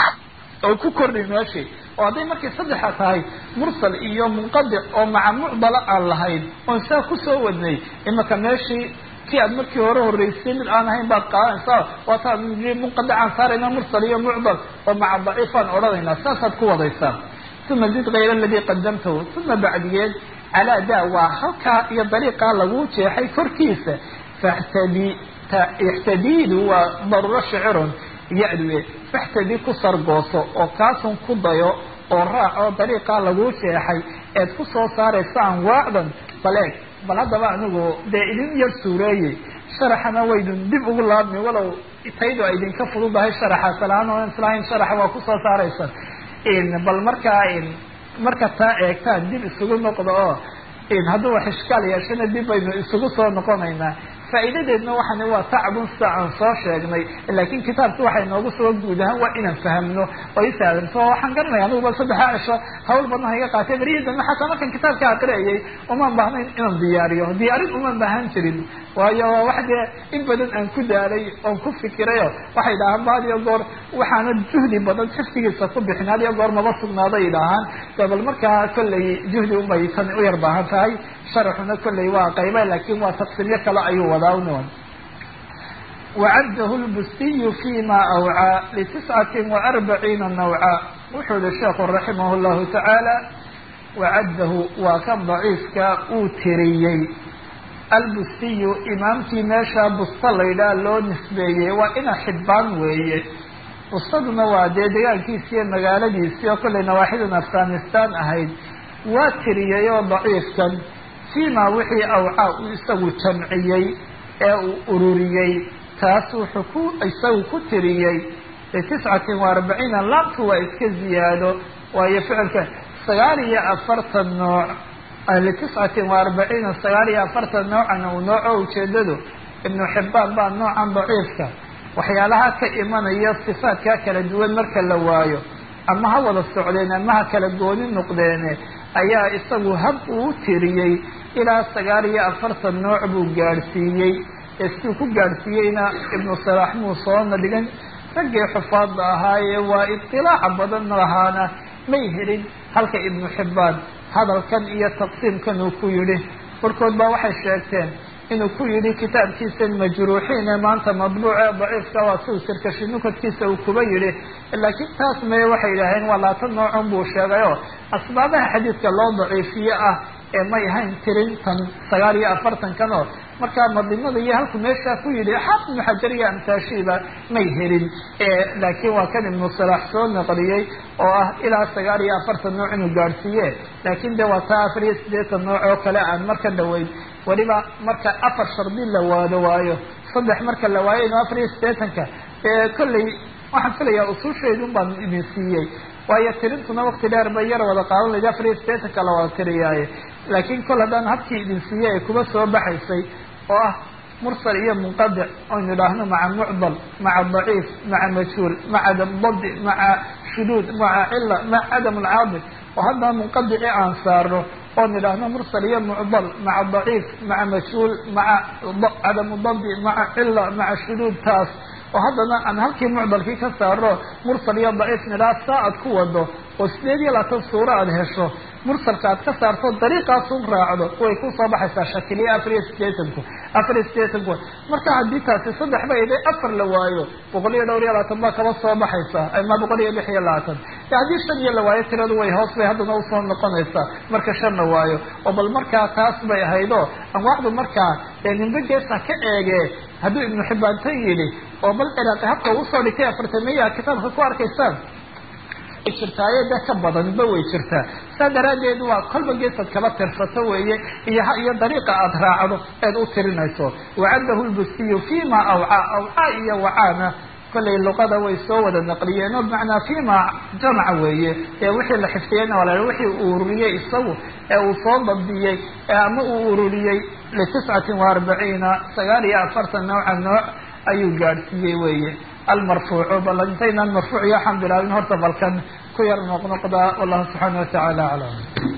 oo ku kordhay meeshii oo hadday markay saddexa tahay mursal iyo munqadic oo maca mucdala aan lahayn oon saa kusoo wadnay imaka meeshii kii aad markii hore horreysay mid aan ahayn baad qaadanaysaa waataa munqadicaan saarayna mursal iyo mucdal oo maca daciifaan odhanaynaa saasaad ku wadaysaa uma zid kayr aladii qadamtahu uma bacdigeed calaa daa waa halkaa iyo dariiqaa lagu jeexay korkiisa faxtadi ixtadiidu waa daruuro shicirun ya-duwe faxtadi ku sargooso oo kaasun ku dayo oo raac oo dariiqaa laguu sheexay eed ku soo saaraysa anwaacdan baleeg bal haddaba anigu dee idin yar suureeyey sharaxana waydun dib ugu laabmi walow taydu ay idinka fududahay sharaxa salaan oo islahayn sharaxa waa kusoo saaraysa bal markaa marka taa eegtaan dib isugu noqdo oo hadduu wax ishkaal yeeshana dib baynu isugu soo noqonaynaa faa'iidadeedna waxaan waa tacbun sida aan soo sheegnay laakiin kitaabki waxay noogu soo guud ahaan waa inaan fahamno oo isaadan so waxaan garanaya aniguba saddexa cisho hawl badna iga qaatay berihii dambe xataa markan kitaabka aqriyayay umaan baahnayn inaan diyaariyo diyaarin umaan baahan jirin waayo wax dee in badan aan ku daalay oon ku fikirayo waxay idhahaan ba had iyo goor waxaana juhdi badan xifdigiisa ku bixin had iyo goor maba sugnaaday idhaahaan bal markaa kollay juhdi unbay tan u yar baahan tahay sharaxuna kollay waa qayba laakin waa taqsiimyo kale ayuu wadaa unoon wacaddahu lbustiyu fima awcaa litiscati waarbaciina nawca wuxuu yihi sheekhu raximah llahu tacaala wacaddahu waa kan daciifka uu tiriyey albustiyu imaamkii meesha busta laydhaha loo nisbeeyey waa ina xibbaan weeye bustaduna waa dee degaankiisi iyo magaaladiisii oo kollay nawaaxidan afghanistan ahayd waa tiriyey oo daciifkan fiima wixii awcaa uu isagu jamciyey ee uu ururiyey taas wuxuu ku isagu ku tiriyey litiscatin wa arbaciina laamtu waa iska ziyaado waayo ficilka sagaal iyo afartan nooc litiscatin wa arbaciina sagaal iyo afartan noocana uu nooco ujeedadu ibnu xibbaan baa noocan daciifka waxyaalaha ka imanaya sifaadkaa kala duwan marka la waayo ama ha wada socdeen ama ha kala gooni noqdeene ayaa isagu hab uu tiriyey ilaa sagaal iyo afartan nooc buu gaadhsiiyey estuu ku gaadhsiiyeyna ibnu salaax muu soona dhigan raggii xufaadda ahaaye waa itilaaca badan lahaana may helin halka ibnu xibbaan hadalkan iyo taqsiimkan uu ku yidhi barkood baa waxay sheegteen inuu ku yidhi kitaabkiisa majruuxiin ee maanta madbuuc ee daciifka waa siu sirkashi nukadkiisa uu kuba yidhi laakiin taas mee waxay yidhaaheen waa laatan noocun buu sheegay oo asbaabaha xadiidka loo daciifiye ah ee may ahayn tirintan sagaal iyo afartankan oo markaa madimada iyo halku meeshaa ku yidhi xaafid ibnu xajar iyo amtaashiiba may helin laakiin waa kan ibnu salaax soo naqliyey oo ah ilaa sagaal iyo afartan nooc inuu gaadhsiiye laakiin de waa taa afar iyo siddeetan nooc oo kale aan marka dhaweyn weliba marka afar shardi la waado waayo saddex marka la waayo inuu afar iyo siddeetanka kollay waxaan filayaa usuusheedun baan idin siiyey waayo tirintuna wakti dheer bay yar wada qaadan layd afar iyo siddeetanka la wada tiriyaaye laakiin kol haddaan habkii idin siiyey ay kuba soo baxaysay oo ah mursal iyo munqadic oynu idhaahno maca mucdal maca daciif maca majhuul maca dabdi maca shuduud maca cila maca cadam alcaadil oo haddana munqadici aan saarno oon idhaahno mursal iyo mucdal maca daciif maca majhuul maca cadamu dabdi maca cila maca shuduud taas oo haddana aan halkii mucdalkii ka saarno mursal iyo daciif nidhaah saa aad ku wado oo sideed iyo labaatan suuro aada hesho mursalka aad ka saarto dariiqaasun raacdo way ku soo baxaysaa shakiliya afar iyo siddeetanku afar iyo siddeetanku marka haddii taasi saddex ba iday afar la waayo boqol iyo dhowr iyo labaatan baa kaba soo baxaysaa ama boqol iyo lix iyo labaatan de haddii shan iyo la waayo tiradu way hoos bay haddana usoo noqonaysaa marka shan la waayo oo bal markaa taas bay ahaydoo anwaacdu markaa ee nimbe geesa ka eege hadduu ibnu xibbaantan yidhi oo bal ciraaqi habka usoo dhigtay afartamiya kitaabka ku arkaysaan jirtaaye de ka badanba way jirtaa saa daraaddeed waa kolba geesaad kala tirsato weeye iyo iyo dariiqa aada raacdo eed u tirinayso wacaddahu lbustiyu fima awcaa awcaa iyo wacaana kollay luqada way soo wada naqliyeen oo bimacnaa fima jamaca weeye ee wixii la xifdiyeyna waa la wixii uu ururiyey isagu ee uu soo dabdiyey ama uu ururiyey litiscatin wa arbaciina sagaal iyo afartan nooca nooc ayuu gaadhsiiyey weeye almarfuucu bal intaynaan marfuuc iyo waxaan bilaabin horta balkan ku yar noqnoqda wallahu subxaana watacaala aclam